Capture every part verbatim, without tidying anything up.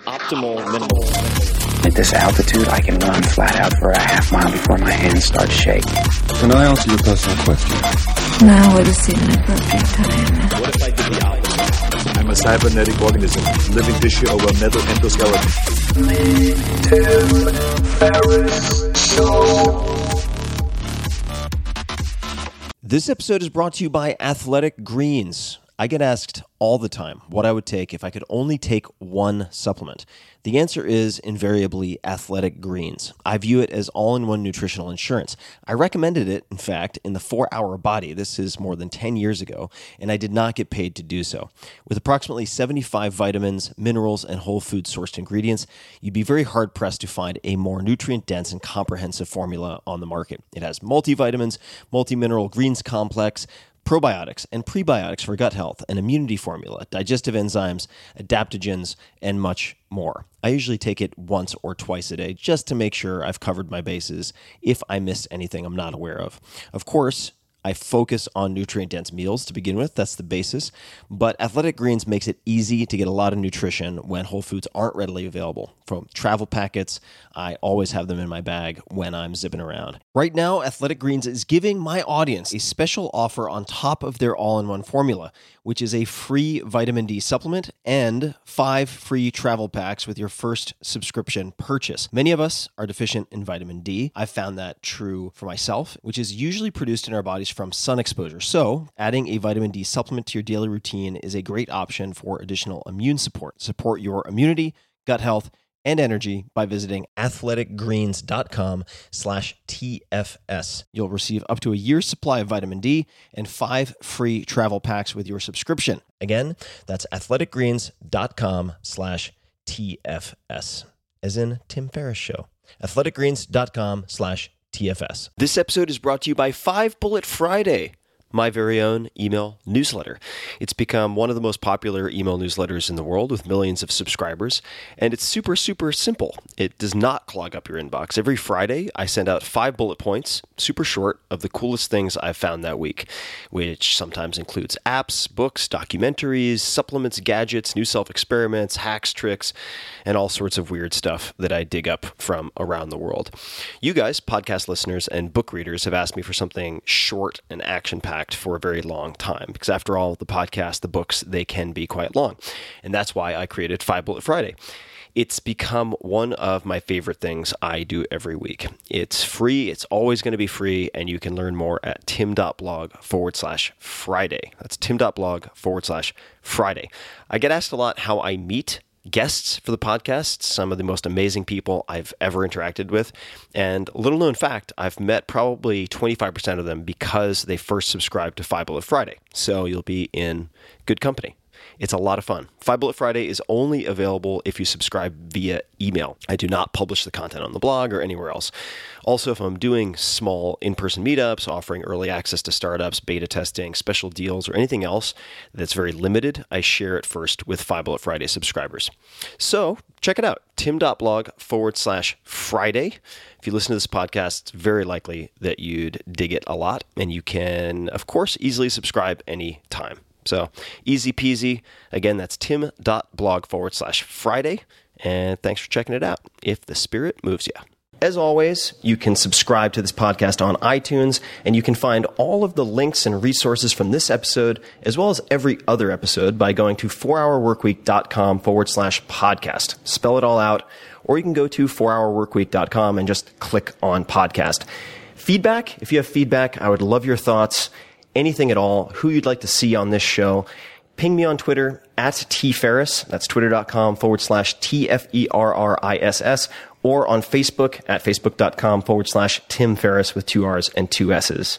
Optimal minimal. At this altitude, I can run flat out for a half mile before my hands start shaking. Can I ask you a personal question? Now would seem an appropriate time. What if I did the opposite? I'm a cybernetic organism, living tissue over metal endoskeleton. This episode is brought to you by Athletic Greens. I get asked all the time what I would take if I could only take one supplement. The answer is invariably Athletic Greens. I view it as all-in-one nutritional insurance. I recommended it, in fact, in the four hour Body. This is more than ten years ago, and I did not get paid to do so. With approximately seventy-five vitamins, minerals, and whole food sourced ingredients, you'd be very hard-pressed to find a more nutrient-dense and comprehensive formula on the market. It has multivitamins, multi-mineral greens complex, probiotics and prebiotics for gut health, an immunity formula, digestive enzymes, adaptogens, and much more. I usually take it once or twice a day just to make sure I've covered my bases if I missed anything I'm not aware of. Of course, I focus on nutrient-dense meals to begin with. That's the basis. But Athletic Greens makes it easy to get a lot of nutrition when whole foods aren't readily available. From travel packets, I always have them in my bag when I'm zipping around. Right now, Athletic Greens is giving my audience a special offer on top of their all-in-one formula, which is a free vitamin D supplement and five free travel packs with your first subscription purchase. Many of us are deficient in vitamin D. I've found that true for myself, which is usually produced in our bodies from sun exposure. So adding a vitamin D supplement to your daily routine is a great option for additional immune support. Support your immunity, gut health, and energy by visiting athleticgreens.com slash TFS. You'll receive up to a year's supply of vitamin D and five free travel packs with your subscription. Again, that's athleticgreens.com slash TFS, as in Tim Ferriss Show. athleticgreens.com slash TFS. This episode is brought to you by Five Bullet Friday, my very own email newsletter. It's become one of the most popular email newsletters in the world with millions of subscribers, and it's super, super simple. It does not clog up your inbox. Every Friday, I send out five bullet points, super short, of the coolest things I've found that week, which sometimes includes apps, books, documentaries, supplements, gadgets, new self-experiments, hacks, tricks, and all sorts of weird stuff that I dig up from around the world. You guys, podcast listeners and book readers, have asked me for something short and action-packed for a very long time, because after all, the podcast, the books, they can be quite long. And that's why I created Five Bullet Friday. It's become one of my favorite things I do every week. It's free. It's always going to be free. And you can learn more at tim.blog forward slash Friday. That's tim.blog forward slash Friday. I get asked a lot how I meet guests for the podcast, some of the most amazing people I've ever interacted with. And little known fact, I've met probably twenty-five percent of them because they first subscribed to Five Bullet Friday. So you'll be in good company. It's a lot of fun. Five Bullet Friday is only available if you subscribe via email. I do not publish the content on the blog or anywhere else. Also, if I'm doing small in-person meetups, offering early access to startups, beta testing, special deals, or anything else that's very limited, I share it first with Five Bullet Friday subscribers. So check it out, tim.blog forward slash Friday. If you listen to this podcast, it's very likely that you'd dig it a lot, and you can, of course, easily subscribe anytime. So easy peasy. Again, that's tim.blog forward slash Friday. And thanks for checking it out, if the spirit moves you. As always, you can subscribe to this podcast on iTunes, and you can find all of the links and resources from this episode, as well as every other episode, by going to four hour workweek.com forward slash podcast. Spell it all out, or you can go to four hour workweek dot com and just click on podcast. Feedback, if you have feedback, I would love your thoughts. Anything at all, who you'd like to see on this show, ping me on Twitter at tferriss. That's twitter.com forward slash T-F-E-R-R-I-S-S, or on Facebook at facebook.com forward slash Tim Ferriss with two R's and two S's.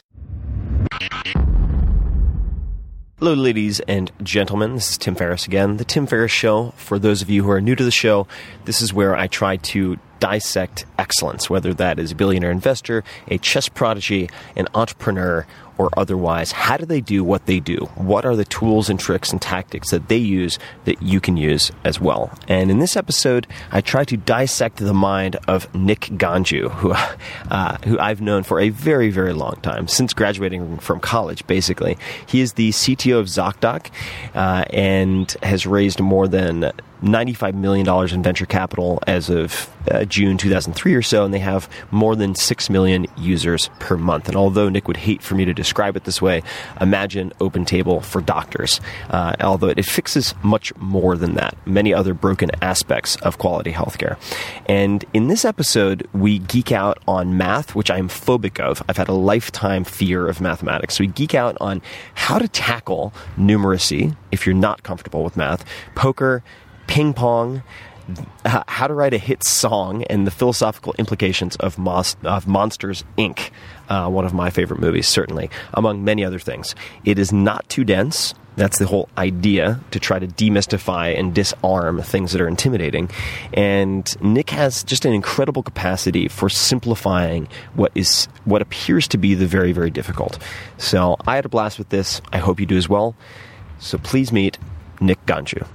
Hello, ladies and gentlemen. This is Tim Ferriss again. The Tim Ferriss Show. For those of you who are new to the show, this is where I try to dissect excellence, whether that is a billionaire investor, a chess prodigy, an entrepreneur, or otherwise, how do they do what they do? What are the tools and tricks and tactics that they use that you can use as well? And in this episode, I try to dissect the mind of Nick Ganju, who, uh, who I've known for a very, very long time, since graduating from college, basically. He is the C T O of ZocDoc uh, and has raised more than ninety-five million dollars in venture capital as of uh, June two thousand three or so, and they have more than six million users per month. And although Nick would hate for me to describe it this way, imagine OpenTable for doctors, uh, although it, it fixes much more than that, many other broken aspects of quality healthcare. And in this episode, we geek out on math, which I am phobic of. I've had a lifetime fear of mathematics. So we geek out on how to tackle numeracy if you're not comfortable with math, poker, ping pong, uh, how to write a hit song, and the philosophical implications of, Mos- of Monsters, Incorporated. Uh, one of my favorite movies, certainly, among many other things. It is not too dense. That's the whole idea, to try to demystify and disarm things that are intimidating. And Nick has just an incredible capacity for simplifying what is what appears to be the very, very difficult. So I had a blast with this. I hope you do as well. So please meet Nick Ganju.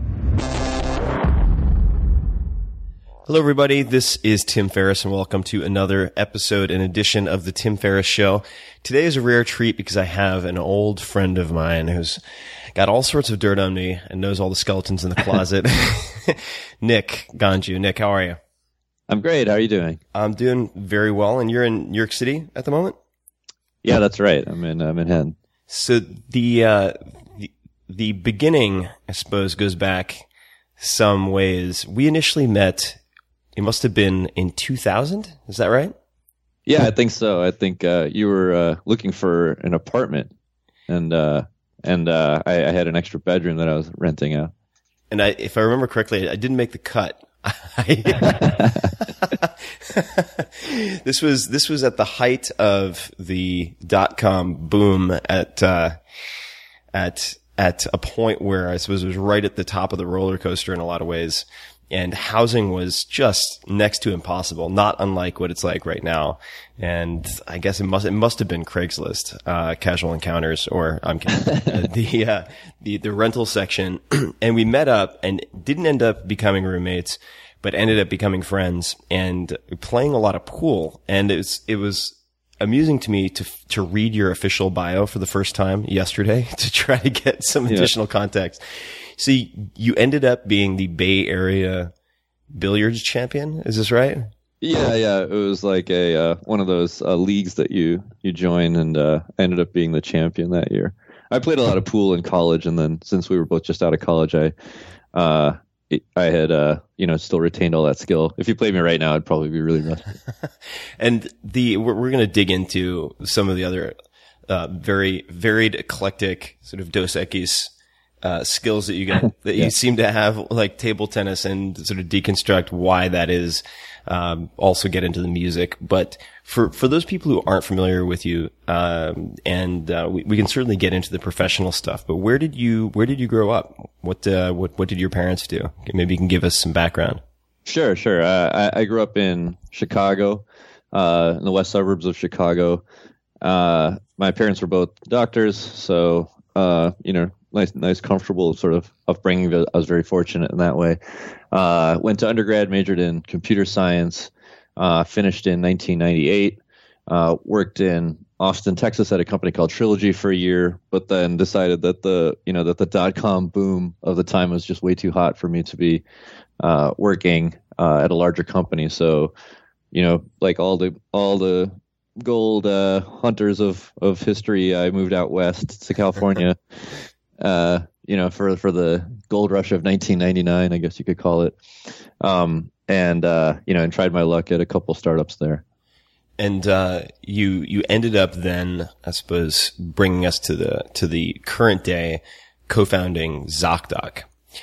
Hello, everybody. This is Tim Ferriss, and welcome to another episode and edition of the Tim Ferriss Show. Today is a rare treat because I have an old friend of mine who's got all sorts of dirt on me and knows all the skeletons in the closet. Nick Ganju. Nick, how are you? I'm great. How are you doing? I'm doing very well. And you're in New York City at the moment? Yeah, that's right. I'm in uh, Manhattan. So the, uh, the the beginning, I suppose, goes back some ways. We initially met. It must have been in two thousand. Is that right? Yeah, I think so. I think uh, you were uh, looking for an apartment, and uh, and uh, I, I had an extra bedroom that I was renting out. And I, if I remember correctly, I didn't make the cut. this was this was at the height of the dot com boom at uh, at at a point where I suppose it was right at the top of the roller coaster in a lot of ways. And housing was just next to impossible, not unlike what it's like right now. And I guess it must, it must have been Craigslist, uh, Casual Encounters, or I'm kidding, the, uh, the, the rental section. And we met up and didn't end up becoming roommates, but ended up becoming friends and playing a lot of pool. And it was, it was amusing to me to, to read your official bio for the first time yesterday to try to get some additional yeah. context. So you ended up being the Bay Area billiards champion. Is this right? Yeah, yeah. It was like a uh, one of those uh, leagues that you you join, and uh, ended up being the champion that year. I played a lot of pool in college, and then since we were both just out of college, I uh, it, I had uh, you know still retained all that skill. If you played me right now, I'd probably be really rusty. And the we're, we're going to dig into some of the other uh, very varied, eclectic sort of Dos Equis Uh, skills that you get, that yeah. you seem to have, like table tennis, and sort of deconstruct why that is. Um, also get into the music, but for for those people who aren't familiar with you, um, and uh, we, we can certainly get into the professional stuff. But where did you where did you grow up? What uh, what what did your parents do? Maybe you can give us some background. Sure, sure. Uh, I, I grew up in Chicago, uh, in the west suburbs of Chicago. Uh, my parents were both doctors, so uh, you know. Nice, nice, comfortable sort of upbringing. I was very fortunate in that way. Uh, went to undergrad, majored in computer science, uh, finished in nineteen ninety-eight, uh, worked in Austin, Texas at a company called Trilogy for a year, but then decided that the, you know, that the dot-com boom of the time was just way too hot for me to be, uh, working, uh, at a larger company. So, you know, like all the, all the gold, uh, hunters of, of history, I moved out west to California. Uh, you know, for for the gold rush of nineteen ninety-nine, I guess you could call it, um, and uh, you know, and tried my luck at a couple startups there. And uh, you you ended up then, I suppose, bringing us to the to the current day, co-founding ZocDoc,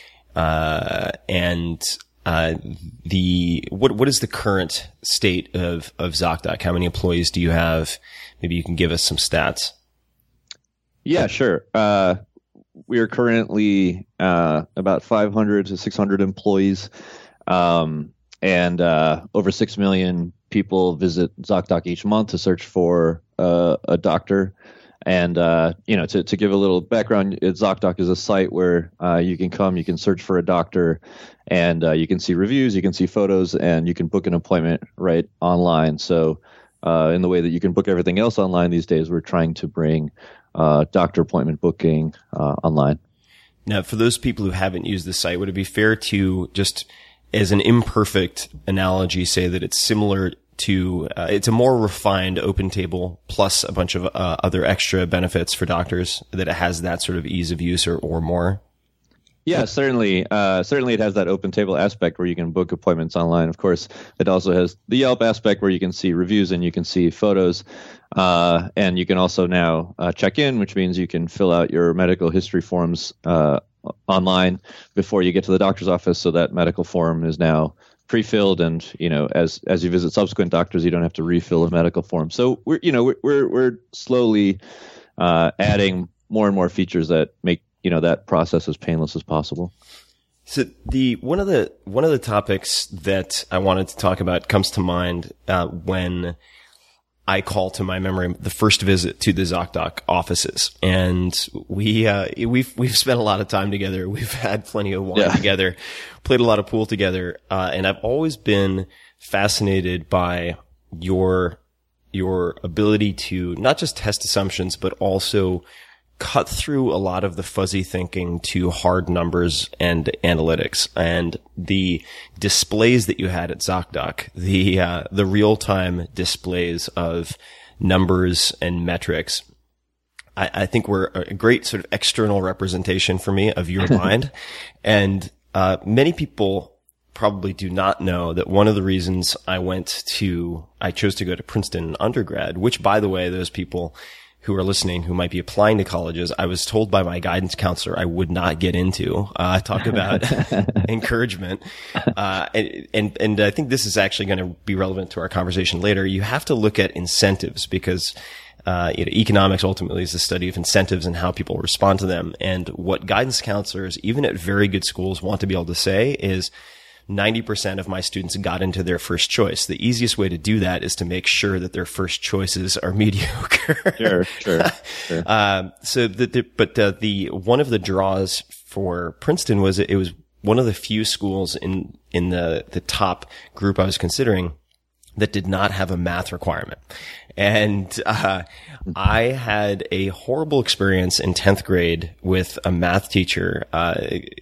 uh, and uh, the what what is the current state of of ZocDoc? How many employees do you have? Maybe you can give us some stats. Yeah, sure. Uh, We are currently uh, about five hundred to six hundred employees, um, and uh, over six million people visit ZocDoc each month to search for uh, a doctor. And, uh, you know, to, to give a little background, ZocDoc is a site where uh, you can come, you can search for a doctor, and uh, you can see reviews, you can see photos, and you can book an appointment right online. So uh, in the way that you can book everything else online these days, we're trying to bring uh, doctor appointment booking uh, online. Now, for those people who haven't used the site, would it be fair to just, as an imperfect analogy, say that it's similar to, uh, it's a more refined OpenTable plus a bunch of uh, other extra benefits for doctors, that it has that sort of ease of use or, or more? Yeah, certainly. Uh, certainly it has that OpenTable aspect where you can book appointments online. Of course, it also has the Yelp aspect where you can see reviews and you can see photos. Uh, and you can also now uh, check in, which means you can fill out your medical history forms uh, online before you get to the doctor's office. So that medical form is now pre-filled, and you know, as as you visit subsequent doctors, you don't have to refill a medical form. So we're you know we're we're, we're slowly uh, adding more and more features that make you know that process as painless as possible. So the one of the one of the topics that I wanted to talk about comes to mind uh, when I call to my memory the first visit to the ZocDoc offices, and we uh, we've we've spent a lot of time together. We've had plenty of wine yeah. together, played a lot of pool together, uh, and I've always been fascinated by your your ability to not just test assumptions, but also cut through a lot of the fuzzy thinking to hard numbers and analytics. And the displays that you had at ZocDoc, the uh, the real-time displays of numbers and metrics, I, I think were a great sort of external representation for me of your mind. And uh many people probably do not know that one of the reasons I went to, I chose to go to Princeton undergrad, which, by the way, those people who are listening who might be applying to colleges, I was told by my guidance counselor I would not get into. Uh, talk about encouragement. Uh, and, and, and I think this is actually going to be relevant to our conversation later. You have to look at incentives because, uh, you know, economics ultimately is the study of incentives and how people respond to them. And what guidance counselors, even at very good schools, want to be able to say is, ninety percent of my students got into their first choice. The easiest way to do that is to make sure that their first choices are mediocre. Sure, sure. sure. Uh, so the, the but uh, the one of the draws for Princeton was it was one of the few schools in in the the top group I was considering that did not have a math requirement. And uh I had a horrible experience in tenth grade with a math teacher, uh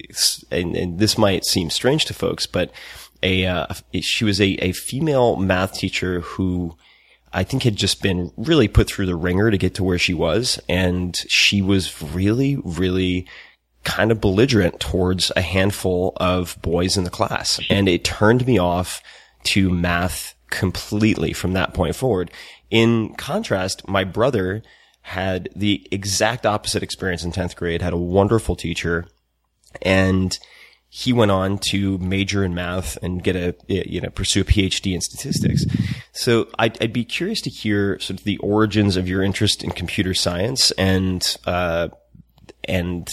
and, and this might seem strange to folks, but a uh, she was a, a female math teacher who I think had just been really put through the ringer to get to where she was, and she was really, really kind of belligerent towards a handful of boys in the class, and it turned me off to math completely from that point forward. In contrast, my brother had the exact opposite experience in tenth grade, had a wonderful teacher, and he went on to major in math and get a, you know, pursue a P H D in statistics. So I'd, I'd be curious to hear sort of the origins of your interest in computer science and, uh, and,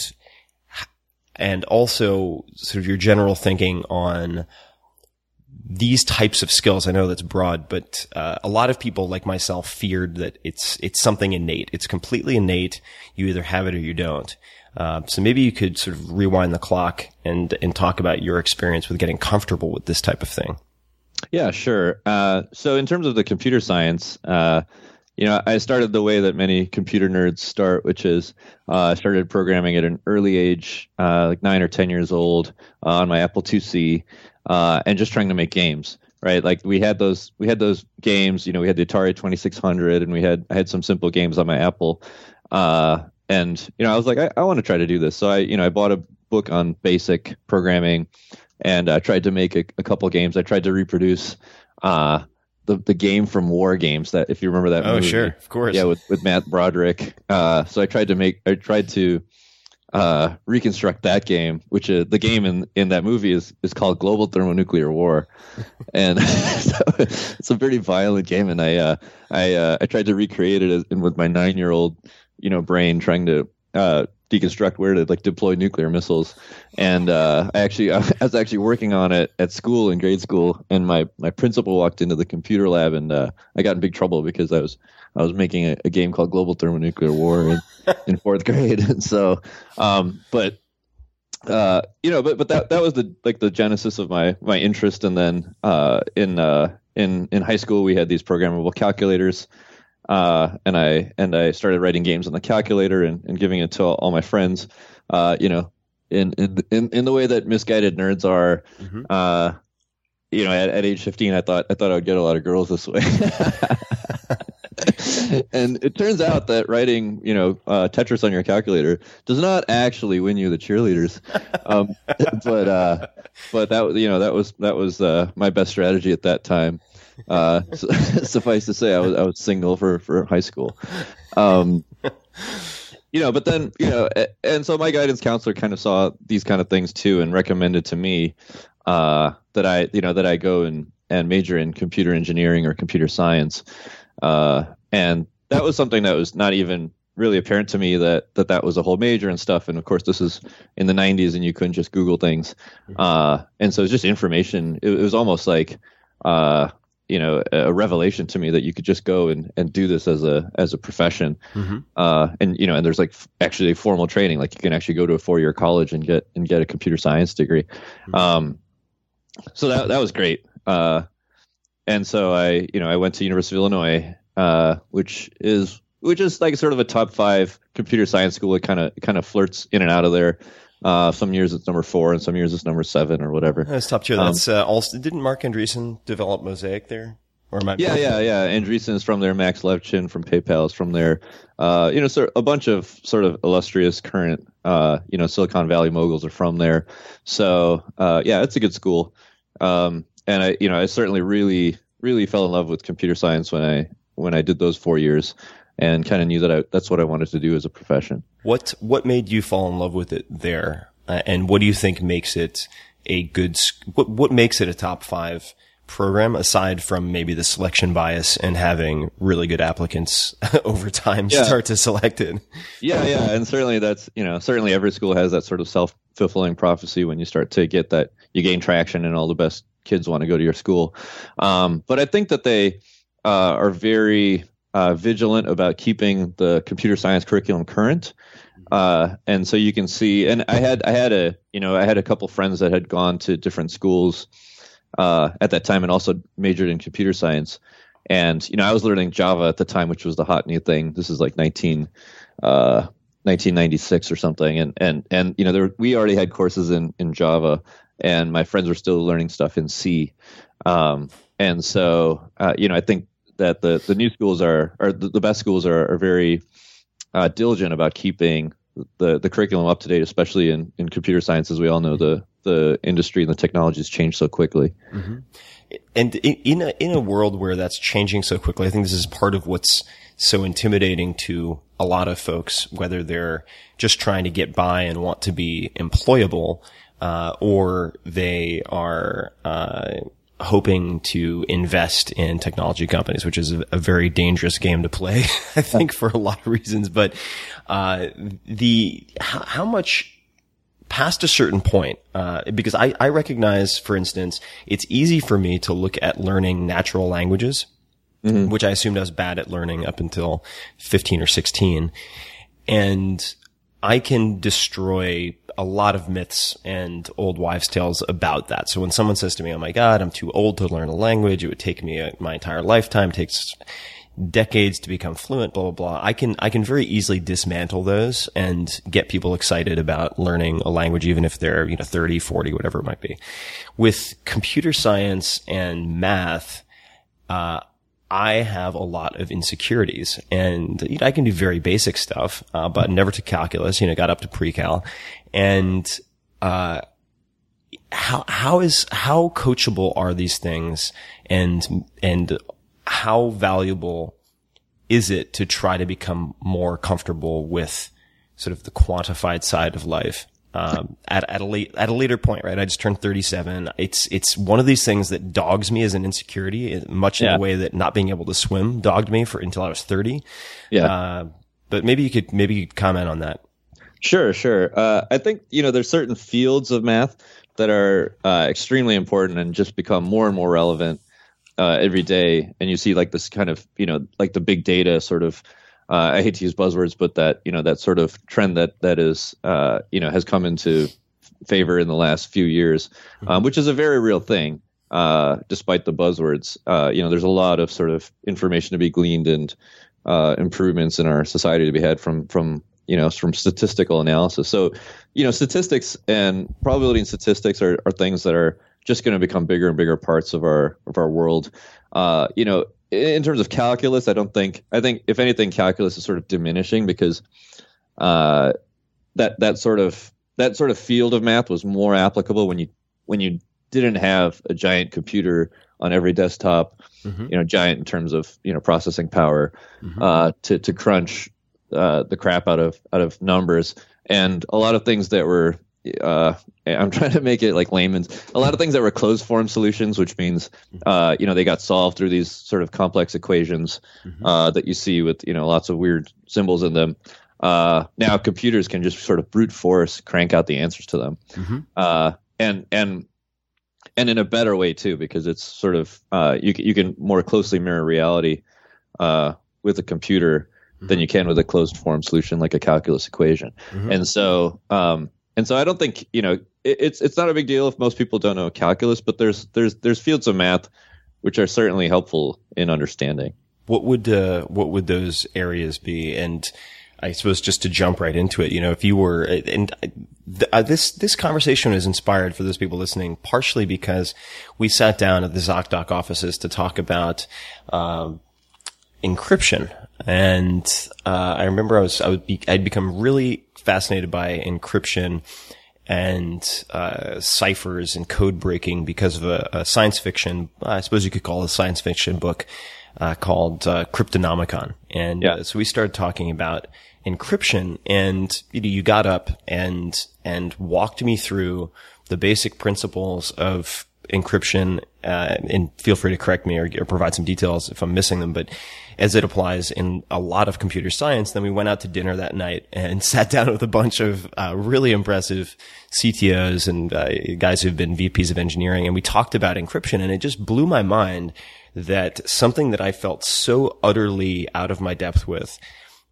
and also sort of your general thinking on these types of skills. I know that's broad, but uh, a lot of people like myself feared that it's it's something innate. It's completely innate. You either have it or you don't. Uh, so maybe you could sort of rewind the clock and and talk about your experience with getting comfortable with this type of thing. Yeah, sure. Uh, so in terms of the computer science, uh, you know, I started the way that many computer nerds start, which is uh, I started programming at an early age, uh, like nine or ten years old, uh, on my Apple two C. Uh, and just trying to make games, right? Like we had those, we had those games, you know, we had the Atari twenty-six hundred and we had, I had some simple games on my Apple. Uh, and, you know, I was like, I, I want to try to do this. So I, you know, I bought a book on basic programming and I tried to make a, a couple games. I tried to reproduce, uh, the, the game from War Games, that, if you remember that oh, movie. Oh, sure. Of course. Yeah. With, with Matt Broderick. Uh, so I tried to make, I tried to, uh, reconstruct that game, which uh, the game in, in that movie is, is called Global Thermonuclear War. And so it's a pretty violent game. And I, uh, I, uh, I tried to recreate it as, in, with my nine year old, you know, brain, trying to uh, deconstruct where to like deploy nuclear missiles. And uh, I actually I was actually working on it at school in grade school, and my, my principal walked into the computer lab, and uh, I got in big trouble because I was I was making a, a game called Global Thermonuclear War in, in fourth grade. And so, um, but uh, you know, but but that that was the like the genesis of my my interest. And then uh, in uh, in in high school we had these programmable calculators. Uh, and I and I started writing games on the calculator and, and giving it to all, all my friends. Uh, you know, in in in in the way that misguided nerds are. Mm-hmm. Uh, you know, at, at age fifteen, I thought I thought I would get a lot of girls this way. And it turns out that writing, you know, uh, Tetris on your calculator does not actually win you the cheerleaders. Um, but uh, but that you know that was that was uh, my best strategy at that time. Uh, suffice to say, I was I was single for, for high school. Um, you know, but then you know, and so my guidance counselor kind of saw these kind of things too, and recommended to me uh, that I you know that I go and and major in computer engineering or computer science. Uh, and that was something that was not even really apparent to me that, that that was a whole major and stuff. And of course, this is in the nineties, and you couldn't just Google things. Uh, and so it's just information. It, it was almost like, uh, you know, a revelation to me that you could just go and, and do this as a as a profession. Mm-hmm. Uh, and you know, and there's like f- actually formal training. Like you can actually go to a four year college and get and get a computer science degree. Mm-hmm. Um, so that that was great. Uh, and so I, you know, I went to University of Illinois, uh, which is which is like sort of a top five computer science school. It kind of kind of flirts in and out of there. Uh, some years it's number four, and some years it's number seven, or whatever. That's top tier. That's um, uh, also, didn't Mark Andreessen develop Mosaic there? Or am I yeah, yeah, yeah. Andreessen is from there. Max Levchin from PayPal is from there. Uh, you know, so a bunch of sort of illustrious current, uh, you know, Silicon Valley moguls are from there. So, uh, yeah, it's a good school. Um, and I, you know, I certainly really, really fell in love with computer science when I when I did those four years. And kind of knew that I, that's what I wanted to do as a profession. What what made you fall in love with it there, uh, and what do you think makes it a good? What what makes it a top five program aside from maybe the selection bias and having really good applicants over time yeah. start to select it? Yeah, yeah, and certainly that's you know certainly every school has that sort of self-fulfilling prophecy when you start to get that you gain traction and all the best kids want to go to your school. Um, but I think that they uh, are very Uh, vigilant about keeping the computer science curriculum current, uh, and so you can see. And I had, I had a, you know, I had a couple friends that had gone to different schools uh, at that time, and also majored in computer science. And you know, I was learning Java at the time, which was the hot new thing. This is like nineteen, uh, nineteen ninety-six or something, and and and you know, there we already had courses in in Java, and my friends were still learning stuff in C. Um, and so, uh, you know, I think that the, the new schools are, or the, the best schools are, are very uh, diligent about keeping the, the curriculum up to date, especially in, in computer science. As we all know, the, the industry and the technology has changed so quickly. Mm-hmm. And in a, in a world where that's changing so quickly, I think this is part of what's so intimidating to a lot of folks, whether they're just trying to get by and want to be employable, uh, or they are, uh, hoping to invest in technology companies, which is a, a very dangerous game to play, I think, for a lot of reasons. But uh the how, how much past a certain point, uh because I, I recognize, for instance, it's easy for me to look at learning natural languages, mm-hmm. which I assumed I was bad at learning up until fifteen or sixteen. And I can destroy a lot of myths and old wives' tales about that. So when someone says to me, oh my God, I'm too old to learn a language, it would take me a, my entire lifetime, it takes decades to become fluent, blah, blah, blah. I can, I can very easily dismantle those and get people excited about learning a language, even if they're, you know, thirty, forty, whatever it might be. With computer science and math, uh, I have a lot of insecurities, and you know, I can do very basic stuff, uh, but never to calculus, you know, got up to pre-cal. And, uh, how, how is, how coachable are these things, and, and how valuable is it to try to become more comfortable with sort of the quantified side of life? Um, at, at a late, at a later point, right? I just turned thirty-seven. It's, it's one of these things that dogs me as an insecurity, much yeah. in the way that not being able to swim dogged me for until I was thirty. Yeah. Uh, but maybe you could, maybe you could comment on that. Sure, sure. Uh, I think, you know, there's certain fields of math that are uh, extremely important and just become more and more relevant uh, every day. And you see like this kind of, you know, like the big data sort of, uh, I hate to use buzzwords, but that, you know, that sort of trend that that is, uh, you know, has come into favor in the last few years, um, which is a very real thing, uh, despite the buzzwords. Uh, you know, there's a lot of sort of information to be gleaned and uh, improvements in our society to be had from from you know, from statistical analysis. So, you know, statistics and probability and statistics are, are things that are just going to become bigger and bigger parts of our of our world. Uh, you know, in terms of calculus, I don't think, I think if anything, calculus is sort of diminishing because uh, that that sort of that sort of field of math was more applicable when you when you didn't have a giant computer on every desktop, mm-hmm. you know, giant in terms of, you know, processing power, mm-hmm. uh, to to crunch Uh, the crap out of out of numbers, and a lot of things that were uh, I'm trying to make it like layman's. A lot of things that were closed form solutions, which means uh, you know they got solved through these sort of complex equations mm-hmm. uh, that you see with you know lots of weird symbols in them. Uh, now computers can just sort of brute force crank out the answers to them, mm-hmm. uh, and and and in a better way too, because it's sort of uh, you you can more closely mirror reality uh, with a computer than you can with a closed form solution like a calculus equation. Mm-hmm. And so, um, and so I don't think, you know, it, it's, it's not a big deal if most people don't know calculus, but there's, there's, there's fields of math which are certainly helpful in understanding. What would, uh, what would those areas be? And I suppose just to jump right into it, you know, if you were, and th- uh, this, this conversation is inspired for those people listening, partially because we sat down at the ZocDoc offices to talk about, um, encryption. And, uh, I remember I was, I would be, I'd become really fascinated by encryption and, uh, ciphers and code breaking because of a, a science fiction, I suppose you could call it a science fiction book, uh, called, uh, Cryptonomicon. And yeah. uh, so we started talking about encryption, and you know, you got up and, and walked me through the basic principles of encryption, uh, and feel free to correct me or, or provide some details if I'm missing them, but as it applies in a lot of computer science. Then we went out to dinner that night and sat down with a bunch of, uh, really impressive C T Os and, uh, guys who've been V Ps of engineering. And we talked about encryption, and it just blew my mind that something that I felt so utterly out of my depth with,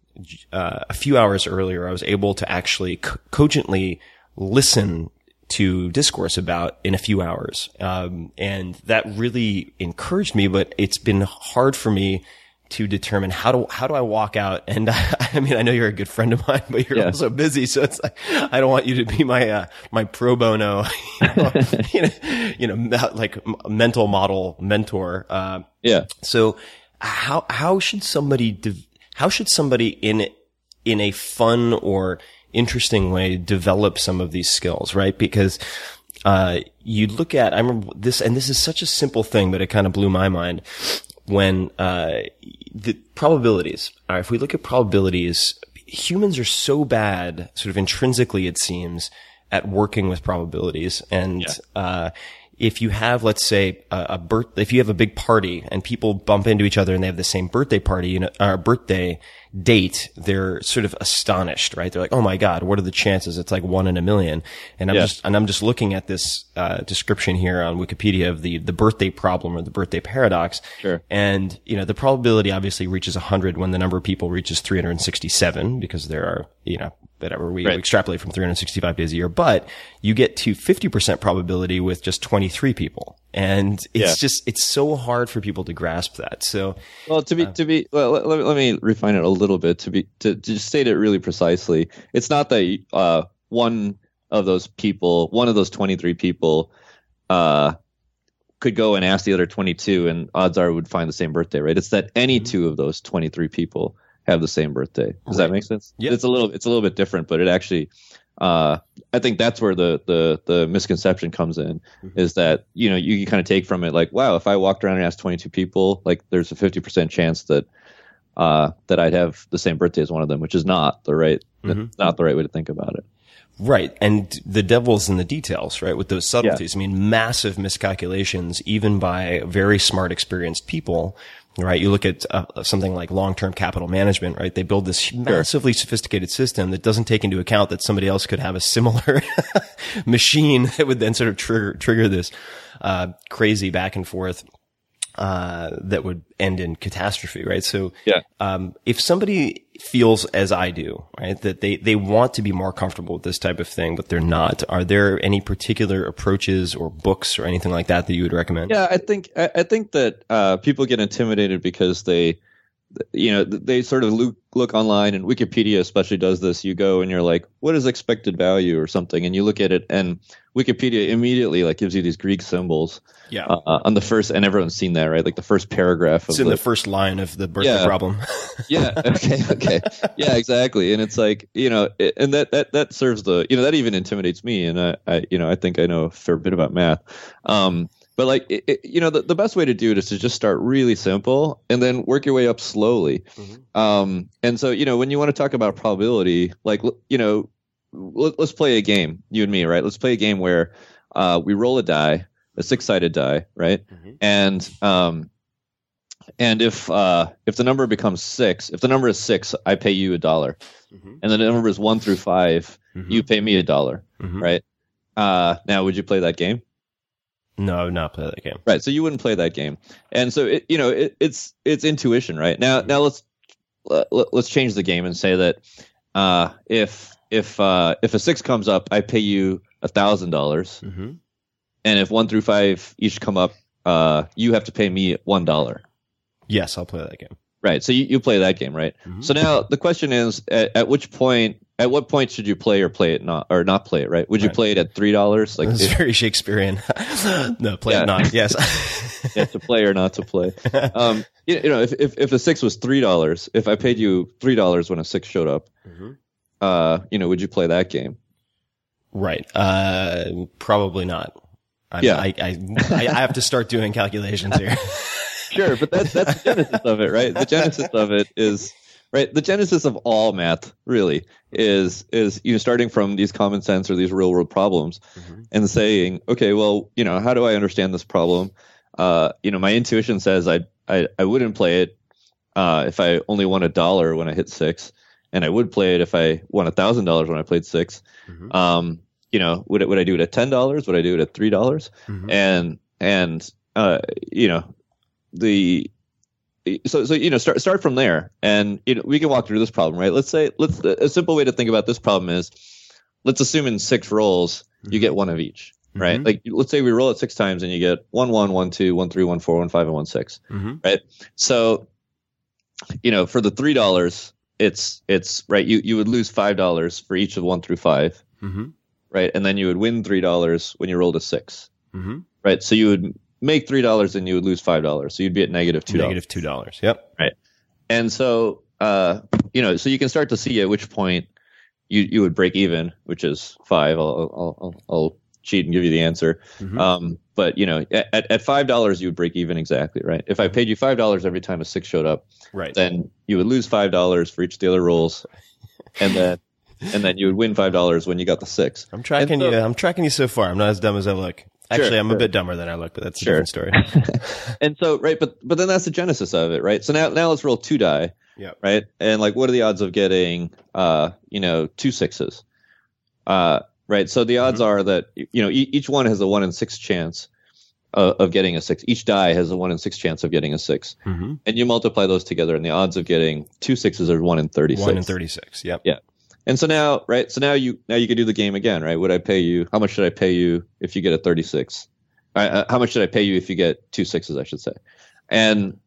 uh, a few hours earlier, I was able to actually co- cogently listen to discourse about in a few hours. Um, and that really encouraged me, but it's been hard for me to determine how do, how do I walk out? And I, I mean, I know you're a good friend of mine, but you're yeah. also busy. So it's like, I don't want you to be my, uh, my pro bono, you know, you know, you know, like mental model mentor. Uh, yeah. So how, how should somebody, de- how should somebody in, in a fun or interesting way develop some of these skills, right? Because, uh, you look at, I remember this, and this is such a simple thing, but it kind of blew my mind when, uh, the probabilities, all right, if we look at probabilities, humans are so bad, sort of intrinsically, it seems, at working with probabilities. And, yeah. uh, if you have, let's say, a, a birth, if you have a big party and people bump into each other and they have the same birthday party, you know, or birthday date, they're sort of astonished, right? They're like, "Oh my God, what are the chances?" It's like one in a million. And I'm yeah. just, and I'm just looking at this, uh, description here on Wikipedia of the, the birthday problem or the birthday paradox. Sure. And, you know, the probability obviously reaches one hundred when the number of people reaches three hundred sixty-seven, because there are, you know, whatever, we right. extrapolate from three hundred sixty-five days a year, but you get to fifty percent probability with just twenty-three people. And it's yeah. just, it's so hard for people to grasp that. So, well, to be, uh, to be, well, let, let me refine it a little bit to be, to, to just state it really precisely. It's not that, uh, one of those people, one of those twenty-three people, uh, could go and ask the other twenty-two and odds are would find the same birthday, right? It's that any mm-hmm. two of those twenty-three people have the same birthday. Does right. that make sense? Yeah. It's a little, it's a little bit different, but it actually, uh, I think that's where the, the, the misconception comes in, mm-hmm. is that, you know, you can kind of take from it like, wow, if I walked around and asked twenty-two people, like there's a fifty percent chance that, uh, that I'd have the same birthday as one of them, which is not the right, mm-hmm. not the right way to think about it. Right. And the devil's in the details, right? With those subtleties. Yeah. I mean, massive miscalculations, even by very smart, experienced people, right? You look at uh, something like long-term capital management, right? They build this massively sophisticated system that doesn't take into account that somebody else could have a similar machine that would then sort of trigger, trigger this, uh, crazy back and forth. Uh, that would end in catastrophe, right? So, yeah. um, if somebody feels as I do, right, that they, they want to be more comfortable with this type of thing, but they're not, are there any particular approaches or books or anything like that that you would recommend? Yeah, I think, I, I think that, uh, people get intimidated because they, you know, they sort of look, look online, and Wikipedia especially does this. You go and you're like, what is expected value or something? And you look at it, and Wikipedia immediately like gives you these Greek symbols. Yeah. Uh, on the first, and everyone's seen that, right? Like the first paragraph of it's in the, the first line of the birthday yeah. problem. yeah. Okay. Okay. Yeah. Exactly. And it's like, you know, it, and that that that serves the, you know, that even intimidates me, and I, I you know, I think I know a fair bit about math. Um, but like, it, it, you know, the, the best way to do it is to just start really simple and then work your way up slowly. Mm-hmm. Um, and so, you know, when you want to talk about probability, like, you know, let, let's play a game, you and me, right? Let's play a game where uh, we roll a die. A six-sided die, right? Mm-hmm. And um, and if uh, if the number becomes six, if the number is six, I pay you a dollar, mm-hmm. and the number is one through five, mm-hmm. you pay me a dollar, mm-hmm. right? Uh, now, would you play that game? No, I would not play that game. Right, so you wouldn't play that game, and so it, you know, it, it's it's intuition, right? Now, mm-hmm. now let's let, let's change the game and say that uh, if if uh, if a six comes up, I pay you a thousand dollars. And if one through five each come up, uh, you have to pay me one dollar. Yes, I'll play that game. Right. So you, you play that game, right? Mm-hmm. So now the question is, at, at which point, at what point should you play or play it not, or not play it? Right? Would you right. play it at three dollars? Like, it's if, very Shakespearean. No, play yeah. it not. Yes. Yeah, to play or not to play. Um, you, you know, if if if a six was three dollars, if I paid you three dollars when a six showed up, mm-hmm. uh, you know, would you play that game? Right. Uh, probably not. I, yeah, I, I I have to start doing calculations here. Sure, but that's that's the genesis of it, right? The genesis of it is right. The genesis of all math really is is you know starting from these common sense or these real world problems, mm-hmm. and saying, okay, well, you know, how do I understand this problem? Uh, you know, my intuition says I I I wouldn't play it uh, if I only won a dollar when I hit six, and I would play it if I won a thousand dollars when I played six. Mm-hmm. Um, You know, would it, would I do it at ten dollars? Would I do it at three dollars? Mm-hmm. And and uh, you know, the so so you know start start from there, and you know we can walk through this problem, right? Let's say let's a simple way to think about this problem is, let's assume in six rolls mm-hmm. you get one of each, right? Mm-hmm. Like let's say we roll it six times and you get one one, one two, one three, one four, one five, and one six, mm-hmm. right? So you know for the three dollars, it's it's right. You you would lose five dollars for each of one through five. Mm-hmm. Right, and then you would win three dollars when you rolled a six. Mm-hmm. Right, so you would make three dollars and you would lose five dollars. So you'd be at negative two dollars. Negative two dollars. Yep. Right, and so uh, you know, so you can start to see at which point you you would break even, which is five. I'll I'll I'll, I'll cheat and give you the answer. Mm-hmm. Um, but you know, at at five dollars you would break even exactly. Right, if I paid you five dollars every time a six showed up, right, then you would lose five dollars for each of the other rolls, and then. And then you would win five dollars when you got the six. I'm tracking so, you. I'm tracking you so far. I'm not as dumb as I look. Actually, sure, I'm sure. a bit dumber than I look, but that's a sure. different story. And so, right, but but then that's the genesis of it, right? So now now let's roll two die, yeah, right? And like, what are the odds of getting, uh, you know, two sixes, uh, right? So the odds mm-hmm. are that you know e- each one has a one in six chance uh, of getting a six. Each die has a one in six chance of getting a six, mm-hmm. and you multiply those together, and the odds of getting two sixes are one in thirty-six. One in thirty-six. Yep. Yeah. And so now, right? So now you now you can do the game again, right? Would I pay you? How much should I pay you if you get a thirty-six? Uh, how much should I pay you if you get two sixes? I should say, and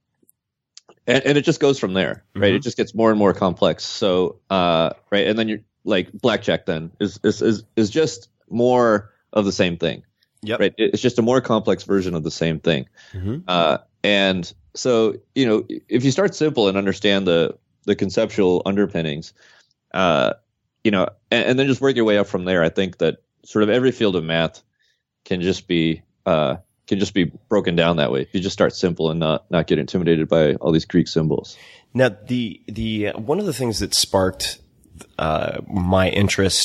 and, and it just goes from there, right? Mm-hmm. It just gets more and more complex. So, uh, right, and then you're like blackjack. Then is is is is just more of the same thing, yep. Right? It's just a more complex version of the same thing. Mm-hmm. Uh, and so, you know, if you start simple and understand the the conceptual underpinnings, uh. You know, and, and then just work your way up from there. I think that sort of every field of math can just be uh, can just be broken down that way. If you just start simple and not not get intimidated by all these Greek symbols. Now, the the one of the things that sparked uh, my interest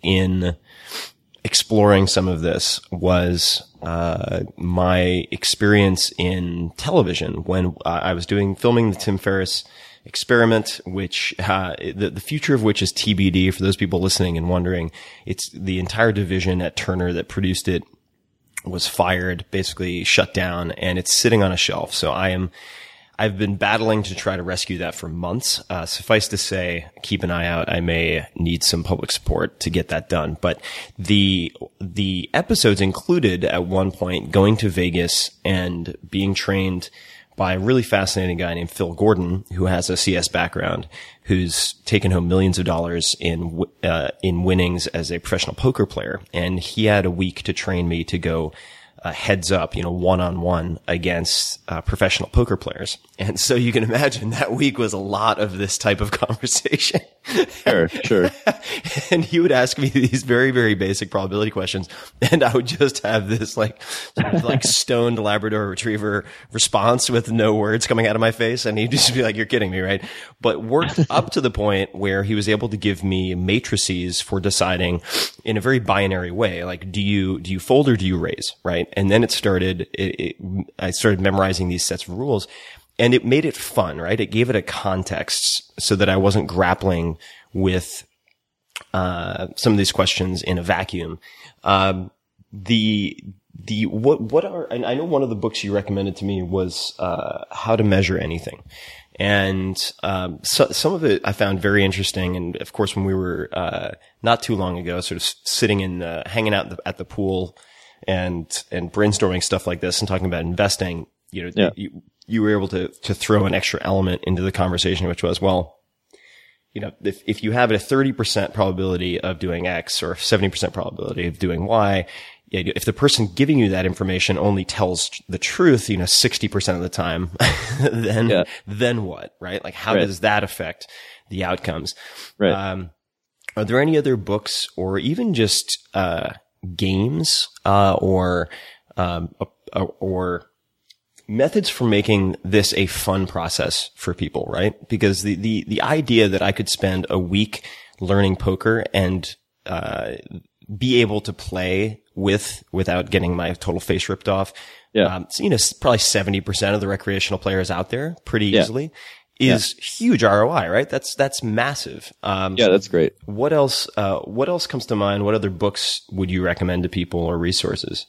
in exploring some of this was uh, my experience in television when uh, I was doing filming the Tim Ferriss Experiment, which uh, the, the future of which is T B D for those people listening and wondering. It's the entire division at Turner that produced it was fired, basically shut down, and it's sitting on a shelf. So I am, I've been battling to try to rescue that for months. Uh, suffice to say, keep an eye out. I may need some public support to get that done. But the, the episodes included at one point going to Vegas and being trained by a really fascinating guy named Phil Gordon, who has a C S background, who's taken home millions of dollars in uh, in winnings as a professional poker player. And he had a week to train me to go uh, heads up, you know, one-on-one against uh, professional poker players. And so you can imagine that week was a lot of this type of conversation. Sure, sure. And he would ask me these very, very basic probability questions, and I would just have this like, sort of like stoned Labrador Retriever response with no words coming out of my face, and he'd just be like, "You're kidding me, right?" But worked up to the point where he was able to give me matrices for deciding in a very binary way, like, do you do you fold or do you raise, right? And then it started. It, it, I started memorizing these sets of rules. And it made it fun, right? It gave it a context so that I wasn't grappling with uh some of these questions in a vacuum. Um the the what what are and I know one of the books you recommended to me was uh How to Measure Anything. And um so, some of it I found very interesting, and of course when we were uh not too long ago sort of sitting in uh, hanging out at the, at the pool and and brainstorming stuff like this and talking about investing, you know, yeah. you, you were able to, to throw an extra element into the conversation, which was, well, you know, if, if you have a thirty percent probability of doing X or seventy percent probability of doing Y, if the person giving you that information only tells the truth, you know, sixty percent of the time, then, yeah. then what, right? Like, how right. does that affect the outcomes? Right. Um, are there any other books or even just, uh, games, uh, or, um, or, methods for making this a fun process for people, right? Because the, the, the idea that I could spend a week learning poker and, uh, be able to play with, without getting my total face ripped off. Yeah. Um, so, you know, probably seventy percent of the recreational players out there pretty yeah. easily is yeah. huge R O I, right? That's, that's massive. Um, yeah, that's great. What else, uh, what else comes to mind? What other books would you recommend to people or resources?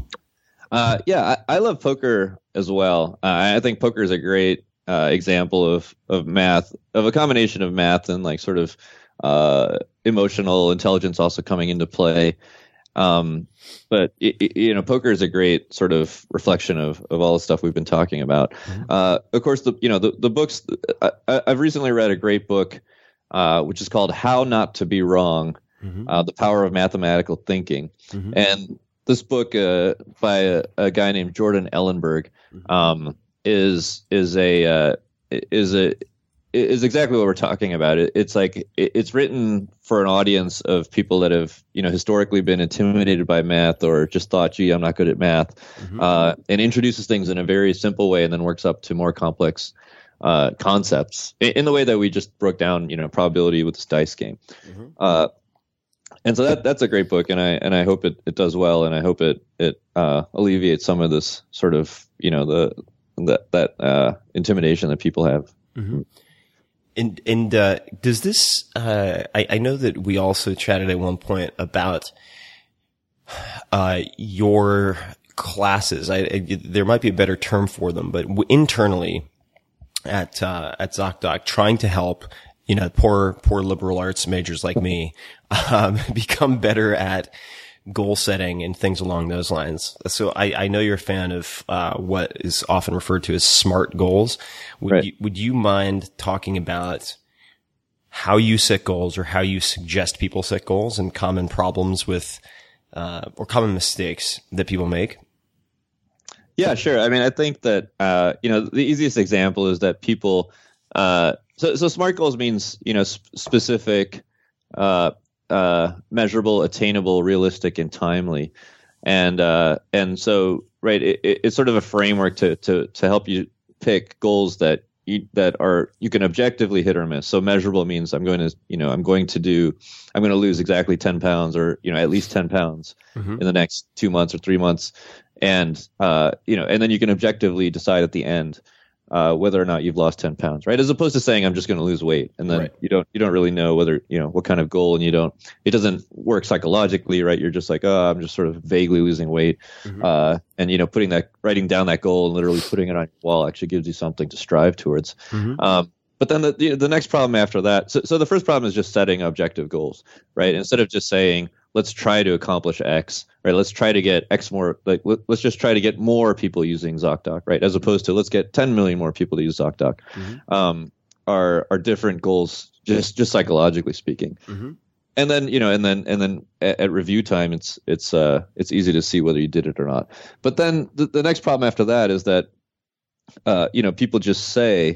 Uh, yeah, I, I love poker as well. Uh, I think poker is a great uh, example of of math, of a combination of math and like sort of uh, emotional intelligence also coming into play. Um, but it, it, you know, poker is a great sort of reflection of of all the stuff we've been talking about. Mm-hmm. Uh, of course, the you know the the books. I, I've recently read a great book, uh, which is called "How Not to Be Wrong: mm-hmm. uh, The Power of Mathematical Thinking," mm-hmm. and this book uh, by a, a guy named Jordan Ellenberg um, is is a uh, is a is exactly what we're talking about. It, it's like it, it's written for an audience of people that have you know historically been intimidated by math or just thought, "Gee, I'm not good at math," mm-hmm. uh, and introduces things in a very simple way and then works up to more complex uh, concepts in, in the way that we just broke down, you know, probability with this dice game. Mm-hmm. Uh, And so that that's a great book, and I and I hope it, it does well, and I hope it it uh, alleviates some of this sort of you know the that that uh, intimidation that people have. Mm-hmm. And and uh, does this? Uh, I I know that we also chatted at one point about uh, your classes. I, I there might be a better term for them, but internally at uh, at ZocDoc, trying to help. You know, poor, poor liberal arts majors like me, um, become better at goal setting and things along those lines. So I, I know you're a fan of, uh, what is often referred to as SMART goals. Would right. you, would you mind talking about how you set goals or how you suggest people set goals and common problems with, uh, or common mistakes that people make? Yeah, sure. I mean, I think that, uh, you know, the easiest example is that people, uh, So, so SMART goals means, you know, sp- specific, uh, uh, measurable, attainable, realistic, and timely. And, uh, and so, right, it, it, it's sort of a framework to, to, to help you pick goals that you, that are you can objectively hit or miss. So measurable means I'm going to you know I'm going to do I'm going to lose exactly ten pounds or you know at least ten pounds mm-hmm. in the next two months or three months, and uh, you know and then you can objectively decide at the end uh, whether or not you've lost ten pounds, right? As opposed to saying I'm just going to lose weight, and then right. you don't you don't really know whether you know what kind of goal, and you don't it doesn't work psychologically, right? You're just like, oh, I'm just sort of vaguely losing weight, mm-hmm. uh, and you know putting that writing down that goal and literally putting it on your wall actually gives you something to strive towards. Mm-hmm. Um, but then the, the the next problem after that, so so the first problem is just setting objective goals, right? Instead of just saying let's try to accomplish X, right? Let's try to get X more, like let, let's just try to get more people using ZocDoc, right? As opposed to let's get ten million more people to use ZocDoc. Mm-hmm. Um, are are different goals, just just psychologically speaking. Mm-hmm. And then you know, and then and then at, at review time, it's it's uh it's easy to see whether you did it or not. But then the, the next problem after that is that uh you know people just say,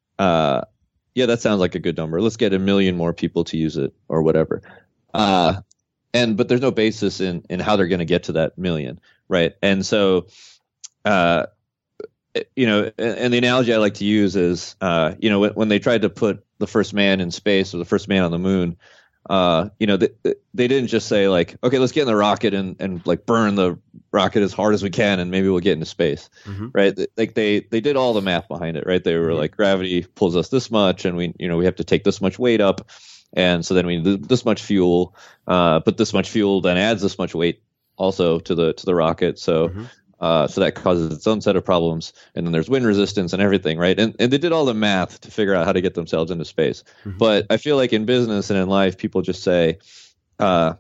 uh yeah, that sounds like a good number. Let's get a million more people to use it or whatever. Uh, And but there's no basis in, in how they're going to get to that million, right? And so, uh, you know, and, and the analogy I like to use is, uh, you know, when, when they tried to put the first man in space or the first man on the moon, uh, you know, they, they didn't just say like, okay, let's get in the rocket and, and like burn the rocket as hard as we can and maybe we'll get into space, mm-hmm. right? Like they they did all the math behind it, right? They were mm-hmm. like, gravity pulls us this much, and we you know we have to take this much weight up. And so then we need this much fuel, uh, but this much fuel then adds this much weight also to the to the rocket. So mm-hmm. uh, so that causes its own set of problems. And then there's wind resistance and everything, right? And and they did all the math to figure out how to get themselves into space. Mm-hmm. But I feel like in business and in life, people just say, uh,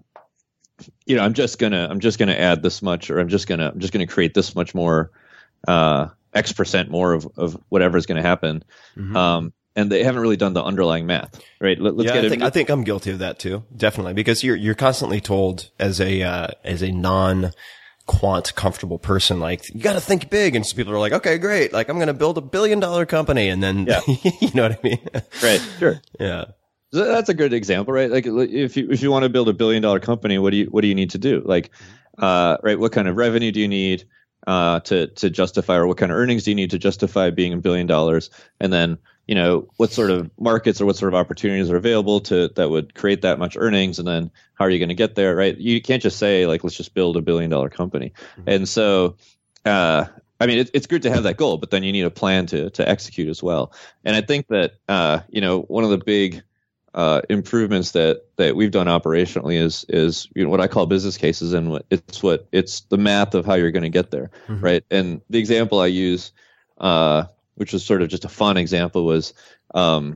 you know, I'm just gonna I'm just gonna add this much, or I'm just gonna I'm just gonna create this much more, uh, X percent more of of whatever is going to happen. Mm-hmm. Um, And they haven't really done the underlying math, right? Let, let's yeah, get I think, I think I'm guilty of that too, definitely, because you're you're constantly told as a uh, as a non-quant comfortable person, like you got to think big, and so people are like, okay, great, like I'm going to build a billion dollar company, and then yeah. you know what I mean? Right. Sure. Yeah. So that's a good example, right? Like if you if you want to build a billion dollar company, what do you what do you need to do? Like, uh, right? What kind of revenue do you need uh, to to justify, or what kind of earnings do you need to justify being a billion dollars? And then you know, what sort of markets or what sort of opportunities are available to that would create that much earnings, and then how are you going to get there, right? You can't just say like, let's just build a billion dollar company. Mm-hmm. And so, uh, I mean, it, it's good to have that goal, but then you need a plan to to execute as well. And I think that uh, you know, one of the big uh, improvements that that we've done operationally is is you know what I call business cases, and what, it's what it's the math of how you're going to get there, mm-hmm. right? And the example I use. Uh, which was sort of just a fun example, was um,